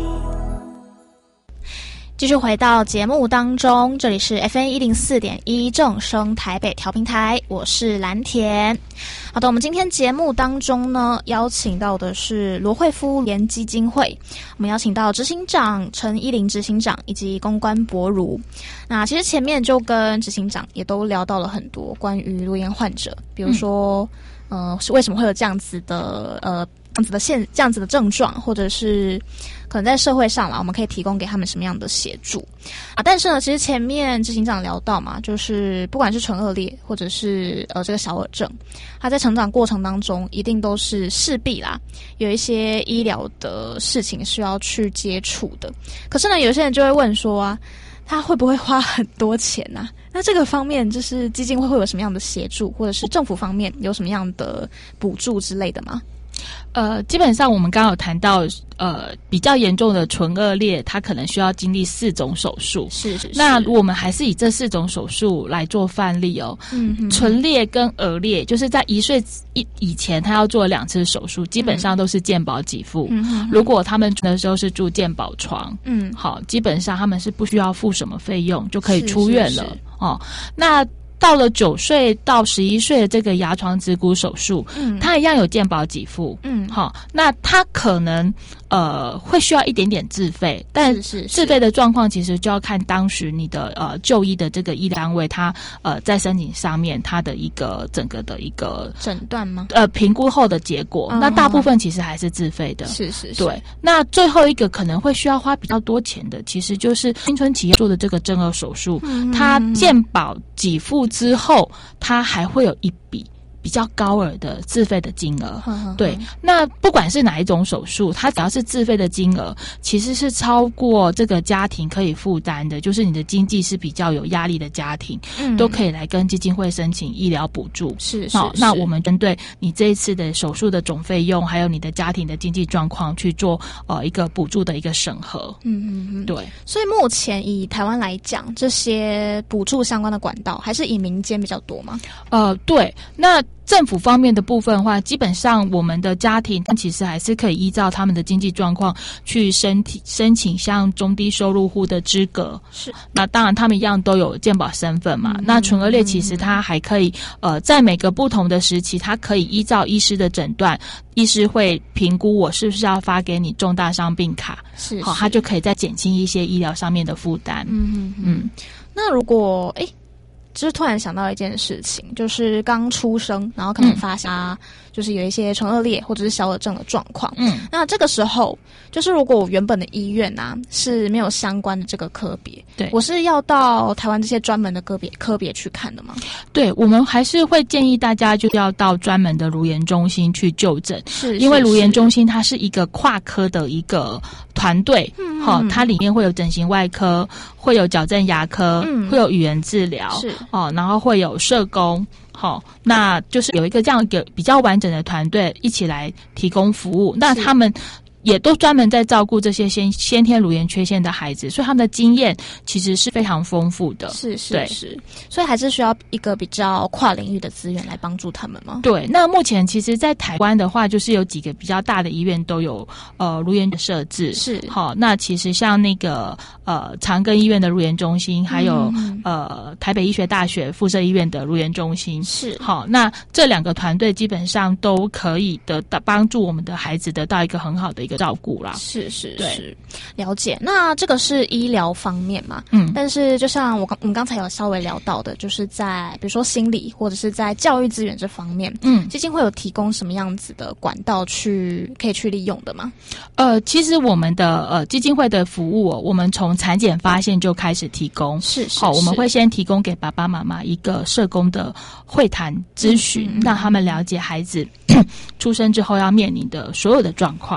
继续回到节目当中，这里是 F M 一零四点一正声台北调频台，我是蓝田。好的，我们今天节目当中呢，邀请到的是罗慧夫联基金会，我们邀请到执行长陈依林执行长以及公关博如。那其实前面就跟执行长也都聊到了很多关于颅炎患者，比如说、嗯、呃，是为什么会有这样子的呃这样子的现这样子的症状，或者是可能在社会上啦，我们可以提供给他们什么样的协助啊？但是呢，其实前面执行长聊到嘛，就是不管是唇腭裂或者是呃这个小耳症，他在成长过程当中一定都是势必啦有一些医疗的事情需要去接触的。可是呢，有些人就会问说啊，他会不会花很多钱啊？那这个方面就是基金会会有什么样的协助，或者是政府方面有什么样的补助之类的吗？ 呃，基本上我们刚刚有谈到，呃，比较严重的唇腭裂，它可能需要经历四种手术。 是是是。 那我们还是以这四种手术来做范例哦。嗯哼。唇裂跟腭裂，就是在一岁以以前，他要做两次手术，基本上都是健保给付。嗯哼。如果他们的时候是住健保床，嗯，好，基本上他们是不需要付什么费用就可以出院了。是是是哦，那。到了九岁到十一岁的这个牙床植骨手术，嗯，它一样有健保给付，嗯，好，那它可能呃会需要一点点自费，但自费的状况其实就要看当时你的呃就医的这个医疗单位，它呃在申请上面它的一个整个的一个诊断吗？ 呃，评估后的结果，嗯，那大部分其实还是自费的， 是是是， 对。那最后一个可能会需要花比较多钱的，其实就是青春期做的这个正颌手术，嗯，它健保给付之后，它还会有一笔比较高额的自费的金额，呵呵对。那不管是哪一种手术，它只要是自费的金额，其实是超过这个家庭可以负担的，就是你的经济是比较有压力的家庭，嗯，都可以来跟基金会申请医疗补助。 是是好，那我们针对你这一次的手术的总费用，还有你的家庭的经济状况去做呃一个补助的一个审核。 嗯嗯嗯， 对。 所以目前以台湾来讲，这些补助相关的管道还是以民间比较多吗？ 呃，对。那政府方面的部分的话，基本上我们的家庭其实还是可以依照他们的经济状况去申请申请像中低收入户的资格。 是， 那当然他们一样都有健保身份嘛。嗯，那唇腭裂其实它还可以呃，在每个不同的时期，它可以依照医师的诊断，医师会评估我是不是要发给你重大伤病卡。 是， 好，它就可以再减轻一些医疗上面的负担。 嗯嗯嗯。那如果诶。就是突然想到一件事情，就是刚出生，然后可能发现啊，嗯，就是有一些唇腭裂或者是小耳症的状况。嗯，那这个时候，就是如果我原本的医院啊是没有相关的这个科别， 对， 我是要到台湾这些专门的科别科别去看的吗？ 对，我们还是会建议大家就要到专门的颅炎中心去就诊， 是， 因为颅炎中心它是一个跨科的一个团队，嗯，好，它里面会有整形外科，会有矫正牙科，嗯，会有语言治疗， 是。 哦，然后会有社工，好，哦，那就是有一个这样一个比较完整的团队一起来提供服务。那他们也都专门在照顾这些先先天颅炎缺陷的孩子，所以他们的经验其实是非常丰富的。 是是是，所以还是需要一个比较跨领域的资源来帮助他们吗？ 对，那目前其实在台湾的话，就是有几个比较大的医院都有呃颅炎的设置。 是， 好，那其实像那个呃长庚医院的颅炎中心，还有、嗯、呃台北医学大学附设医院的颅炎中心。 是， 好，那这两个团队基本上都可以得到帮助我们的孩子得到一个很好的一个照顾啦。 是是是，了解。那这个是医疗方面嘛？ 嗯， 但是就像我刚我们刚才有稍微聊到的，就是在比如说心理或者是在教育资源这方面，嗯，基金会有提供什么样子的管道去可以去利用的吗？ 呃，其实我们的呃基金会的服务哦，我们从产检发现就开始提供。 是是， 好，我们会先提供给爸爸妈妈一个社工的会谈咨询，嗯嗯，让他们了解孩子出生之后要面临的所有的状况。嗯，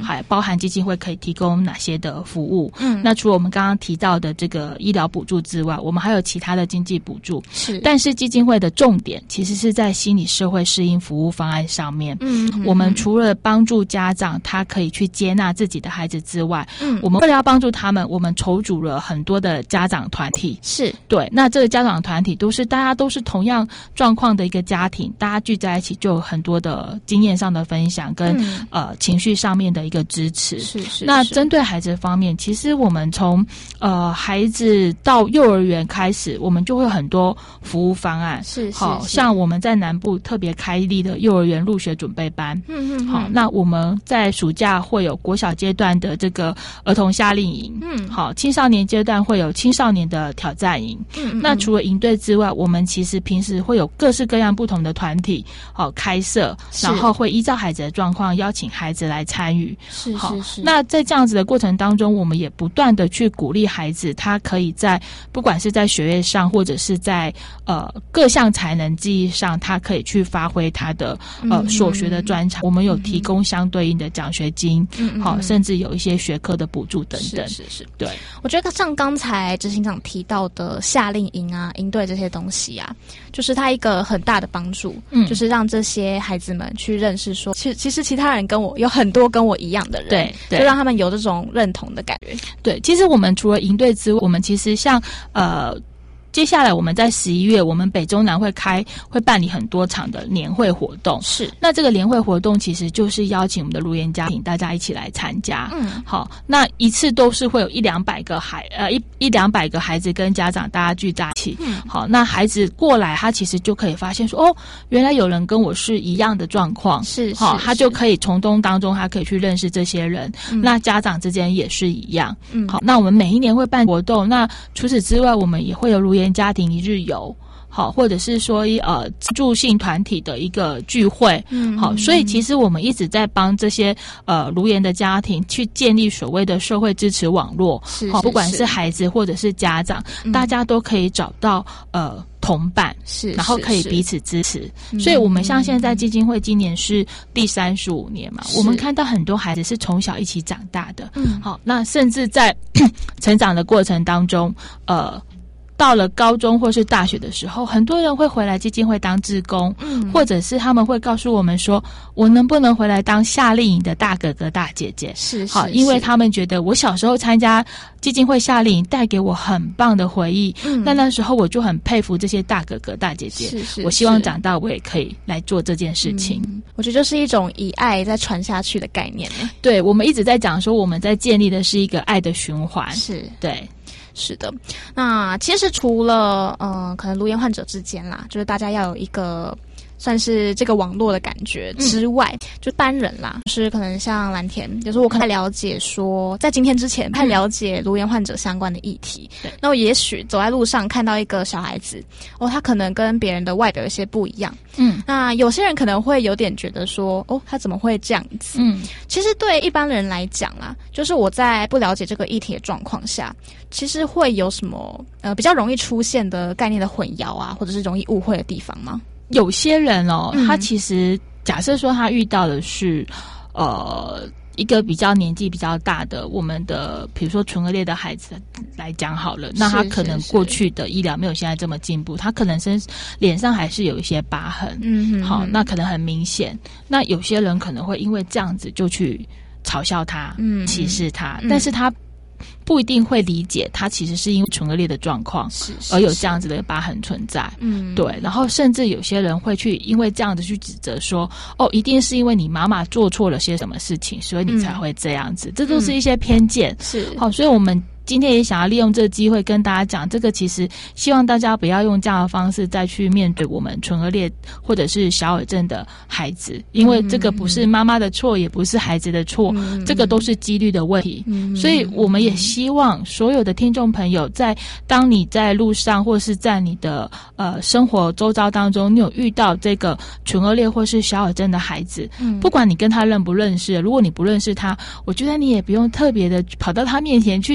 还包含基金会可以提供哪些的服务。 嗯， 那除了我们刚刚提到的这个医疗补助之外，我们还有其他的经济补助。 是， 但是基金会的重点其实是在心理社会适应服务方案上面。 嗯， 我们除了帮助家长他可以去接纳自己的孩子之外， 嗯， 我们为了要帮助他们，我们筹组了很多的家长团体。 是， 对，那这个家长团体都是大家都是同样状况的一个家庭，大家聚在一起就有很多的经验上的分享跟、嗯、呃情绪上面的一个支持。 是是。 那针对孩子方面，其实我们从呃孩子到幼儿园开始，我们就会有很多服务方案。 是是。 好像我们在南部特别开立的幼儿园入学准备班。 嗯嗯。 好，那我们在暑假会有国小阶段的这个儿童夏令营。 嗯。 好，青少年阶段会有青少年的挑战营。 嗯嗯。 那除了营队之外，我们其实平时会有各式各样不同的团体好开设，然后会依照孩子的状况邀请孩子来参与。 是是是。 那在这样子的过程当中，我们也不断的去鼓励孩子，他可以在不管是在学业上，或者是在呃各项才能记忆上，他可以去发挥他的呃所学的专长。嗯、我们有提供相对应的奖学金， 嗯好，甚至有一些学科的补助等等。 是是是， 对。 我觉得像刚才执行长提到的夏令营啊、营队这些东西啊，就是它一个很大的帮助，嗯，就是让这些孩子们去认识说，其其实其他人跟我有很多跟我一样的人， 对，对， 就让他们有这种认同的感觉。 对，其实我们除了营队之外，我们其实像呃。接下来我们在十一月，我们北中南会开会办理很多场的年会活动。 是， 那这个年会活动其实就是邀请我们的如园家庭大家一起来参加。 嗯， 好，那一次都是会有一两百个孩呃一一两百个孩子跟家长大家聚在一起。 嗯， 好，那孩子过来，他其实就可以发现说，哦，原来有人跟我是一样的状况。 是， 好，他就可以从中当中，他可以去认识这些人。 嗯、 那家长之间也是一样。 嗯， 好，那我们每一年会办活动，那除此之外，我们也会有如园家庭一日游，好，或者是说呃自助性团体的一个聚会， 嗯， 好，所以其实我们一直在帮这些呃如园的家庭去建立所谓的社会支持网络， 是， 好，不管是孩子或者是家长， 嗯、 大家都可以找到呃同伴， 是， 然后可以彼此支持。所以我们像现在基金会今年是第三十五年嘛，我们看到很多孩子是从小一起长大的， 嗯， 好，那甚至在成长的过程当中，呃。到了高中或是大学的时候，很多人会回来基金会当志工， 嗯， 或者是他们会告诉我们说，我能不能回来当夏令营的大哥哥大姐姐？ 是，是好，因为他们觉得我小时候参加基金会夏令营带给我很棒的回忆， 嗯， 那那时候我就很佩服这些大哥哥大姐姐， 是是， 我希望长大我也可以来做这件事情。 嗯，我觉得就是一种以爱再传下去的概念。 对，我们一直在讲说，我们在建立的是一个爱的循环， 是， 对。 是的，那其实除了呃，可能如园患者之间啦，就是大家要有一个算是这个网络的感觉之外，嗯、就班人啦，就是可能像蓝田，就是我可能了解说，在今天之前太了解如园患者相关的议题， 对、 嗯，那我也许走在路上看到一个小孩子，哦，他可能跟别人的外表有些不一样， 嗯， 那有些人可能会有点觉得说，哦，他怎么会这样子？ 嗯， 其实对一般人来讲啦，就是我在不了解这个议题的状况下，其实会有什么呃比较容易出现的概念的混淆啊，或者是容易误会的地方吗？ 有些人哦， 嗯、 他其实假设说他遇到的是呃一个比较年纪比较大的我们的比如说唇腭裂的孩子来讲好了，那他可能过去的医疗没有现在这么进步，他可能身脸上还是有一些疤痕， 嗯， 好，那可能很明显。那有些人可能会因为这样子就去嘲笑他， 嗯， 歧视他， 嗯、 但是他不一定会理解，他其实是因为唇腭裂的状况而有这样子的疤痕存在。 嗯， 对。然后甚至有些人会去因为这样子去指责说，哦，一定是因为你妈妈做错了些什么事情，所以你才会这样子。嗯、这都是一些偏见。 是。 好，所以我们今天也想要利用这个机会跟大家讲，这个其实希望大家不要用这样的方式再去面对我们唇腭裂或者是小耳症的孩子，因为这个不是妈妈的错，也不是孩子的错， 嗯、 这个都是几率的问题。 嗯、 所以我们也希望所有的听众朋友，在当你在路上或是在你的呃生活周遭当中，你有遇到这个唇腭裂或是小耳症的孩子， 嗯、 不管你跟他认不认识，如果你不认识他，我觉得你也不用特别的跑到他面前去仔细看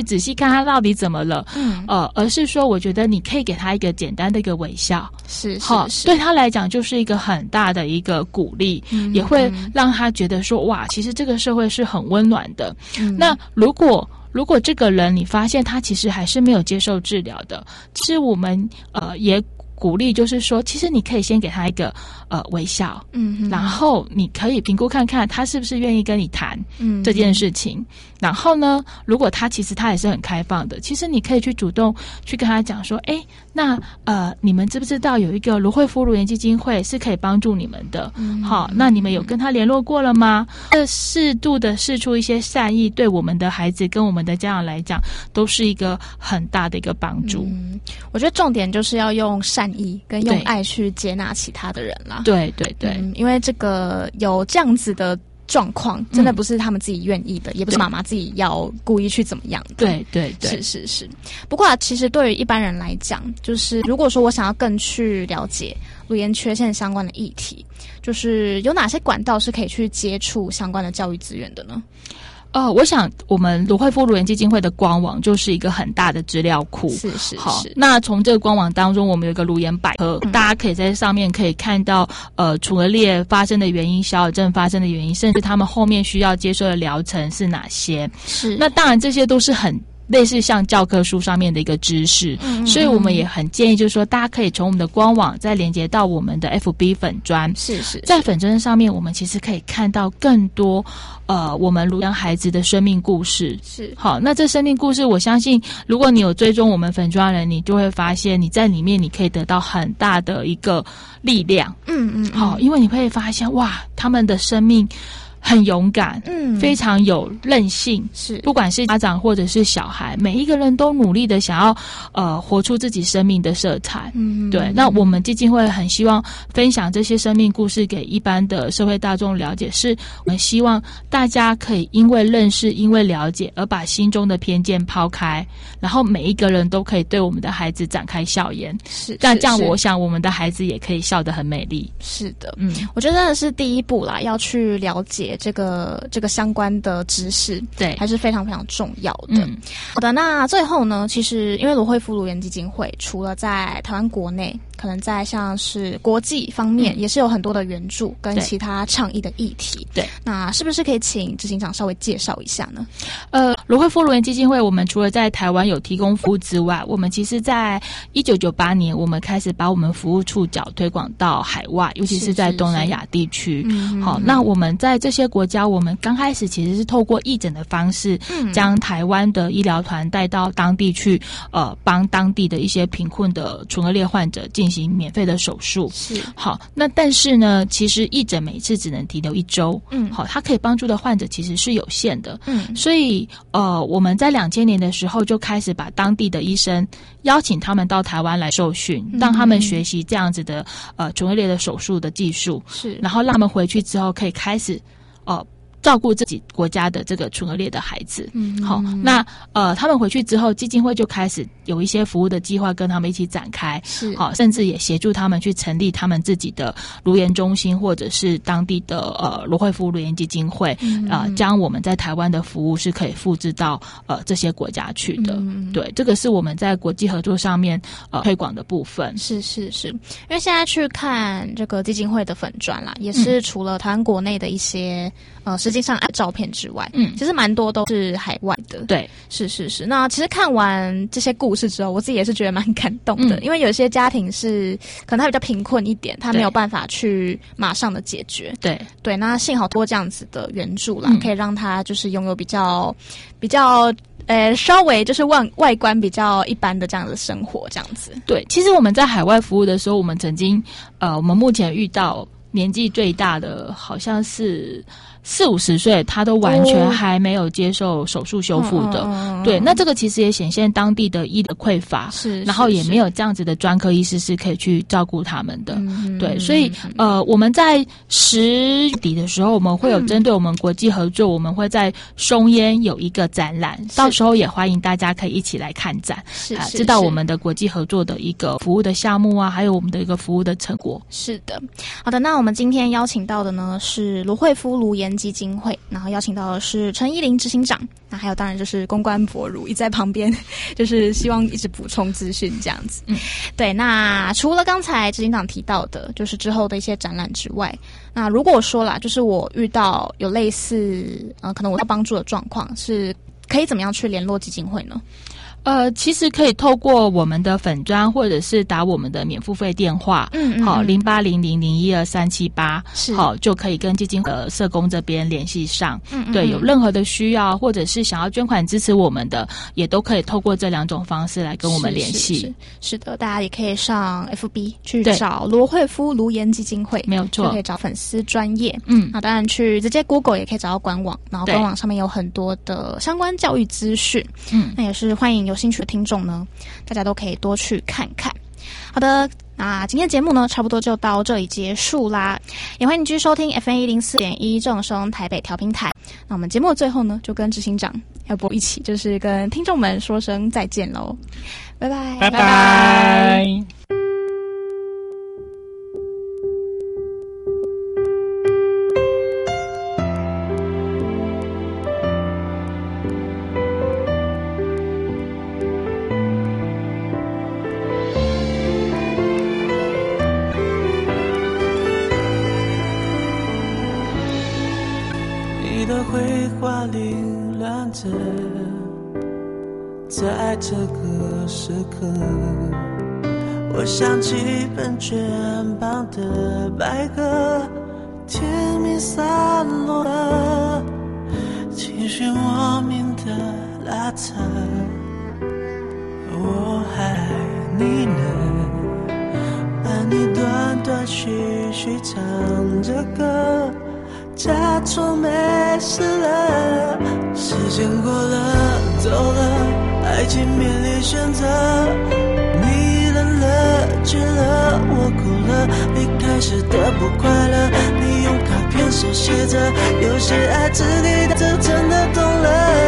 看他到底怎么了， 嗯， 呃，而是说我觉得你可以给他一个简单的一个微笑， 是好， 是是， 对他来讲就是一个很大的一个鼓励， 嗯， 也会让他觉得说哇，其实这个社会是很温暖的。 嗯， 那如果如果这个人你发现他其实还是没有接受治疗的，其实我们呃也鼓励，就是说，其实你可以先给他一个呃微笑， 嗯， 然后你可以评估看看他是不是愿意跟你谈嗯这件事情。然后呢，如果他其实他也是很开放的，其实你可以去主动去跟他讲说，哎，那呃，你们知不知道有一个卢慧夫卢研基金会是可以帮助你们的？ 嗯， 好，那你们有跟他联络过了吗？这适度的释出一些善意，对我们的孩子跟我们的家长来讲，都是一个很大的一个帮助。 嗯，我觉得重点就是要用善意跟用爱去接纳其他的人啦。 对对对， 嗯，因为这个有这样子的状况，真的不是他们自己愿意的，嗯，也不是妈妈自己要故意去怎么样的。 对对对， 是是是。不过啊，其实对于一般人来讲，就是如果说我想要更去了解颅炎缺陷相关的议题，就是有哪些管道是可以去接触相关的教育资源的呢？ 呃，我想我们卢慧夫卢研基金会的官网就是一个很大的资料库。 是是好， 是。 那从这个官网当中，我们有一个颅炎百科，嗯，大家可以在上面可以看到呃唇腭裂发生的原因、小耳症发生的原因，甚至他们后面需要接受的疗程是哪些。 是。 那当然这些都是很类似像教科书上面的一个知识， 嗯， 所以我们也很建议，就是说大家可以从我们的官网再连接到我们的 F B 粉专， 是 是, 是， 在粉专上面，我们其实可以看到更多呃我们颅炎孩子的生命故事。 是， 好，那这生命故事，我相信如果你有追踪我们粉专人，你就会发现你在里面你可以得到很大的一个力量。 嗯嗯， 好，因为你会发现哇，他们的生命很勇敢， 嗯， 非常有韧性， 是， 不管是家长或者是小孩，每一个人都努力的想要呃活出自己生命的色彩。 嗯， 对。那我们基金会很希望分享这些生命故事给一般的社会大众了解，是我们希望大家可以因为认识、因为了解而把心中的偏见抛开，然后每一个人都可以对我们的孩子展开笑颜。 是， 那这样是我想我们的孩子也可以笑得很美丽。 是的， 嗯， 我觉得真的是第一步啦，要去了解这个这个相关的知识， 对， 还是非常非常重要的。嗯，好的，那最后呢，其实因为卢慧夫颅炎基金会除了在台湾国内，可能在像是国际方面，嗯，也是有很多的援助跟其他倡议的议题。 对， 那是不是可以请执行长稍微介绍一下呢？ 呃，卢慧夫颅炎基金会，我们除了在台湾有提供服务之外，我们其实在一九九八年，我们开始把我们服务触角推广到海外，尤其是在东南亚地区。 嗯， 好，那我们在这些国家，我们刚开始其实是透过义诊的方式，嗯，将台湾的医疗团带到当地去，呃，帮当地的一些贫困的唇腭裂患者进行免费的手术。 是， 好，那但是呢，其实义诊每次只能停留一周， 嗯， 好，它可以帮助的患者其实是有限的， 嗯， 所以呃，我们在两千年的时候就开始把当地的医生邀请他们到台湾来受训， 嗯， 让他们学习这样子的呃唇腭裂的手术的技术， 是， 然后让他们回去之后可以开始呃照顾自己国家的这个唇腭裂的孩子。 嗯， 好，那呃他们回去之后，基金会就开始有一些服务的计划跟他们一起展开， 是， 好，甚至也协助他们去成立他们自己的颅炎中心，或者是当地的呃卢慧夫颅炎基金会， 嗯， 呃将我们在台湾的服务是可以复制到呃这些国家去的。 嗯， 对，这个是我们在国际合作上面呃推广的部分。 是是是，因为现在去看这个基金会的粉专啦，也是除了台湾国内的一些呃实际上照片之外， 嗯， 其实蛮多都是海外的。 对， 是是是。那其实看完这些故事之后，我自己也是觉得蛮感动的，嗯，因为有些家庭是可能他比较贫困一点，他没有办法去马上的解决。 对对，那幸好多这样子的援助啦，嗯，可以让他就是拥有比较比较。呃，稍微就是外外观比较一般的这样的生活，这样子。 对，其实我们在海外服务的时候，我们曾经，呃，我们目前遇到年纪最大的好像是四五十岁，他都完全还没有接受手术修复的。 哦， 对，那这个其实也显现当地的医的匮乏， 是， 然后也没有这样子的专科医师是可以去照顾他们的。 嗯， 对，所以呃，我们在十底的时候，我们会有针对我们国际合作，嗯，我们会在松烟有一个展览，到时候也欢迎大家可以一起来看展， 是， 啊，知道我们的国际合作的一个服务的项目啊，还有我们的一个服务的成果。 是的，好的，那我我们今天邀请到的呢是罗慧夫卢颜基金会，然后邀请到的是陈依林执行长，那还有当然就是公关博如一直在旁边，就是希望一直补充资讯这样子。嗯，对。那除了刚才执行长提到的，就是之后的一些展览之外，那如果说啦，就是我遇到有类似呃可能我要帮助的状况，是可以怎么样去联络基金会呢？ 呃，其实可以透过我们的粉专，或者是打我们的免付费电话，嗯嗯，好，零八零零零一二三七八，是好，就可以跟基金会的社工这边联系上。嗯, 嗯，对，有任何的需要，或者是想要捐款支持我们的，也都可以透过这两种方式来跟我们联系。是, 是, 是, 是的，大家也可以上 F B 去找罗慧夫卢颜基金会，没有错，就可以找粉丝专页。嗯，那当然去直接 Google 也可以找到官网，然后官网上面有很多的相关教育资讯。嗯，那也是欢迎有兴趣的听众呢，大家都可以多去看看。好的，那今天节目呢，差不多就到这里结束啦。也欢迎你继续收听 F M 一零四点一正声台北调频台。那我们节目的最后呢，就跟执行长要不一起，就是跟听众们说声再见喽，拜拜，拜拜。 绘画凌乱着，在这个时刻，我想起本卷旁的白鸽，天明散落了，情绪莫名的拉扯，我还爱你呢，而你断断续续唱着歌，假装没事了，时间过了，走了，爱情面临选择，你冷了，倦了，我哭了，离开时的不快乐，你用卡片手写着，有些爱字你的真的懂了，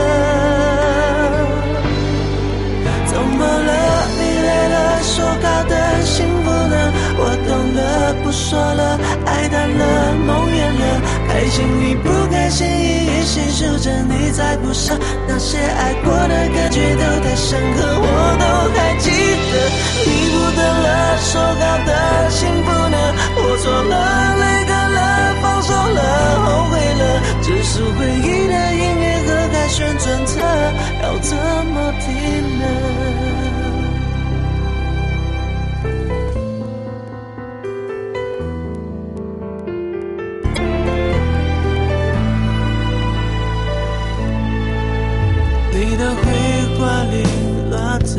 怎么了？你累了，说好的幸福呢？我懂了，不说了，爱淡了，梦远了，开心与不开心一一细数着，你在不舍，那些爱过的感觉都太深刻，我都还记得。你不等了，说好的幸福呢？我错了，泪干了，放手了，后悔了，只是回忆的音乐和凯旋转折，要怎么停呢？你的绘画凌乱着，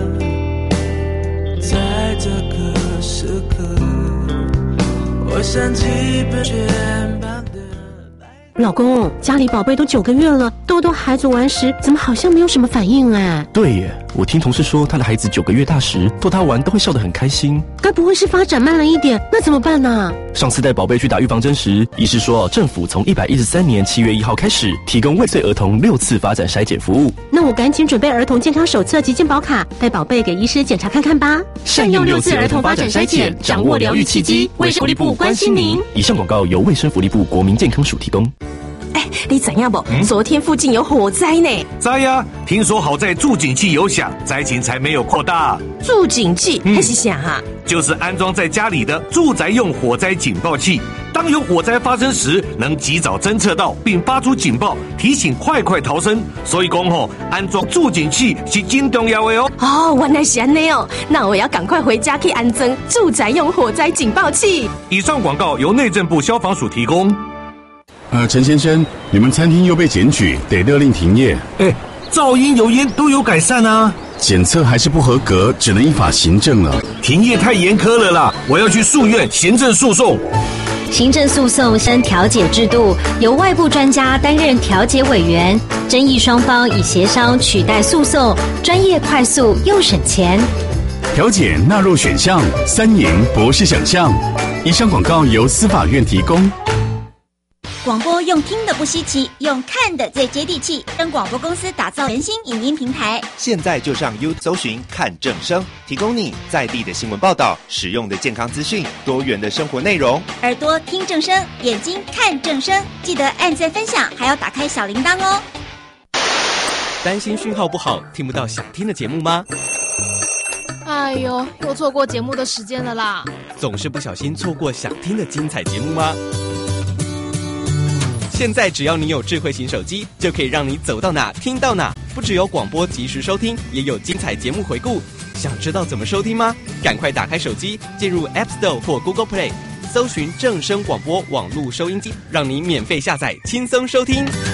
在这个时刻，我想起本卷旁的。 老公，家里宝贝都九个月了，豆豆孩子玩时怎么好像没有什么反应啊？ 对耶，我听同事说，他的孩子九个月大时逗他玩都会笑得很开心。 该不会是发展慢了一点？那怎么办呢？ 上次带宝贝去打预防针时，医师说政府从一百一十三年七月一号开始提供未岁儿童六次发展筛检服务。 那我赶紧准备儿童健康手册及健保卡，带宝贝给医师检查看看吧。 善用六次儿童发展筛检，掌握疗愈契机。卫生福利部关心您。以上广告由卫生福利部国民健康署提供。 哎，你怎样不？嗯、昨天附近有火灾呢。 灾呀、啊！听说好在助警器有响，灾情才没有扩大。 助警器还是响啊？ 就是安装在家里的住宅用火灾警报器。当有火灾发生时，能及早侦测到并发出警报，提醒快快逃生。所以讲吼，安装助警器是真重要的哦。 哦，原来是安内哦，那我要赶快回家去安装住宅用火灾警报器。 以上广告由内政部消防署提供。 呃，陈先生，你们餐厅又被检举，得勒令停业。 哎，噪音、油烟都有改善啊。 检测还是不合格，只能依法行政了。 停业太严苛了啦，我要去诉愿行政诉讼。 行政诉讼先调解制度，由外部专家担任调解委员，争议双方以协商取代诉讼，专业、快速又省钱。 调解纳入选项，三赢不是想象。以上广告由司法院提供。 广播用听的不稀奇，用看的最接地气。跟广播公司打造全新影音平台， 现在就上 YouTube 搜寻看正声，提供你在地的新闻报道、实用的健康资讯、多元的生活内容。 耳朵听正声，眼睛看正声，记得按赞分享，还要打开小铃铛哦。 担心讯号不好，听不到想听的节目吗？ 哎呦，又错过节目的时间了啦！ 总是不小心错过想听的精彩节目吗？现在只要你有智慧型手机，就可以让你走到哪听到哪。不只有广播及时收听，也有精彩节目回顾。想知道怎么收听吗？赶快打开手机，进入 App Store 或 Google Play， 搜寻正声广播网络收音机，让你免费下载，轻松收听。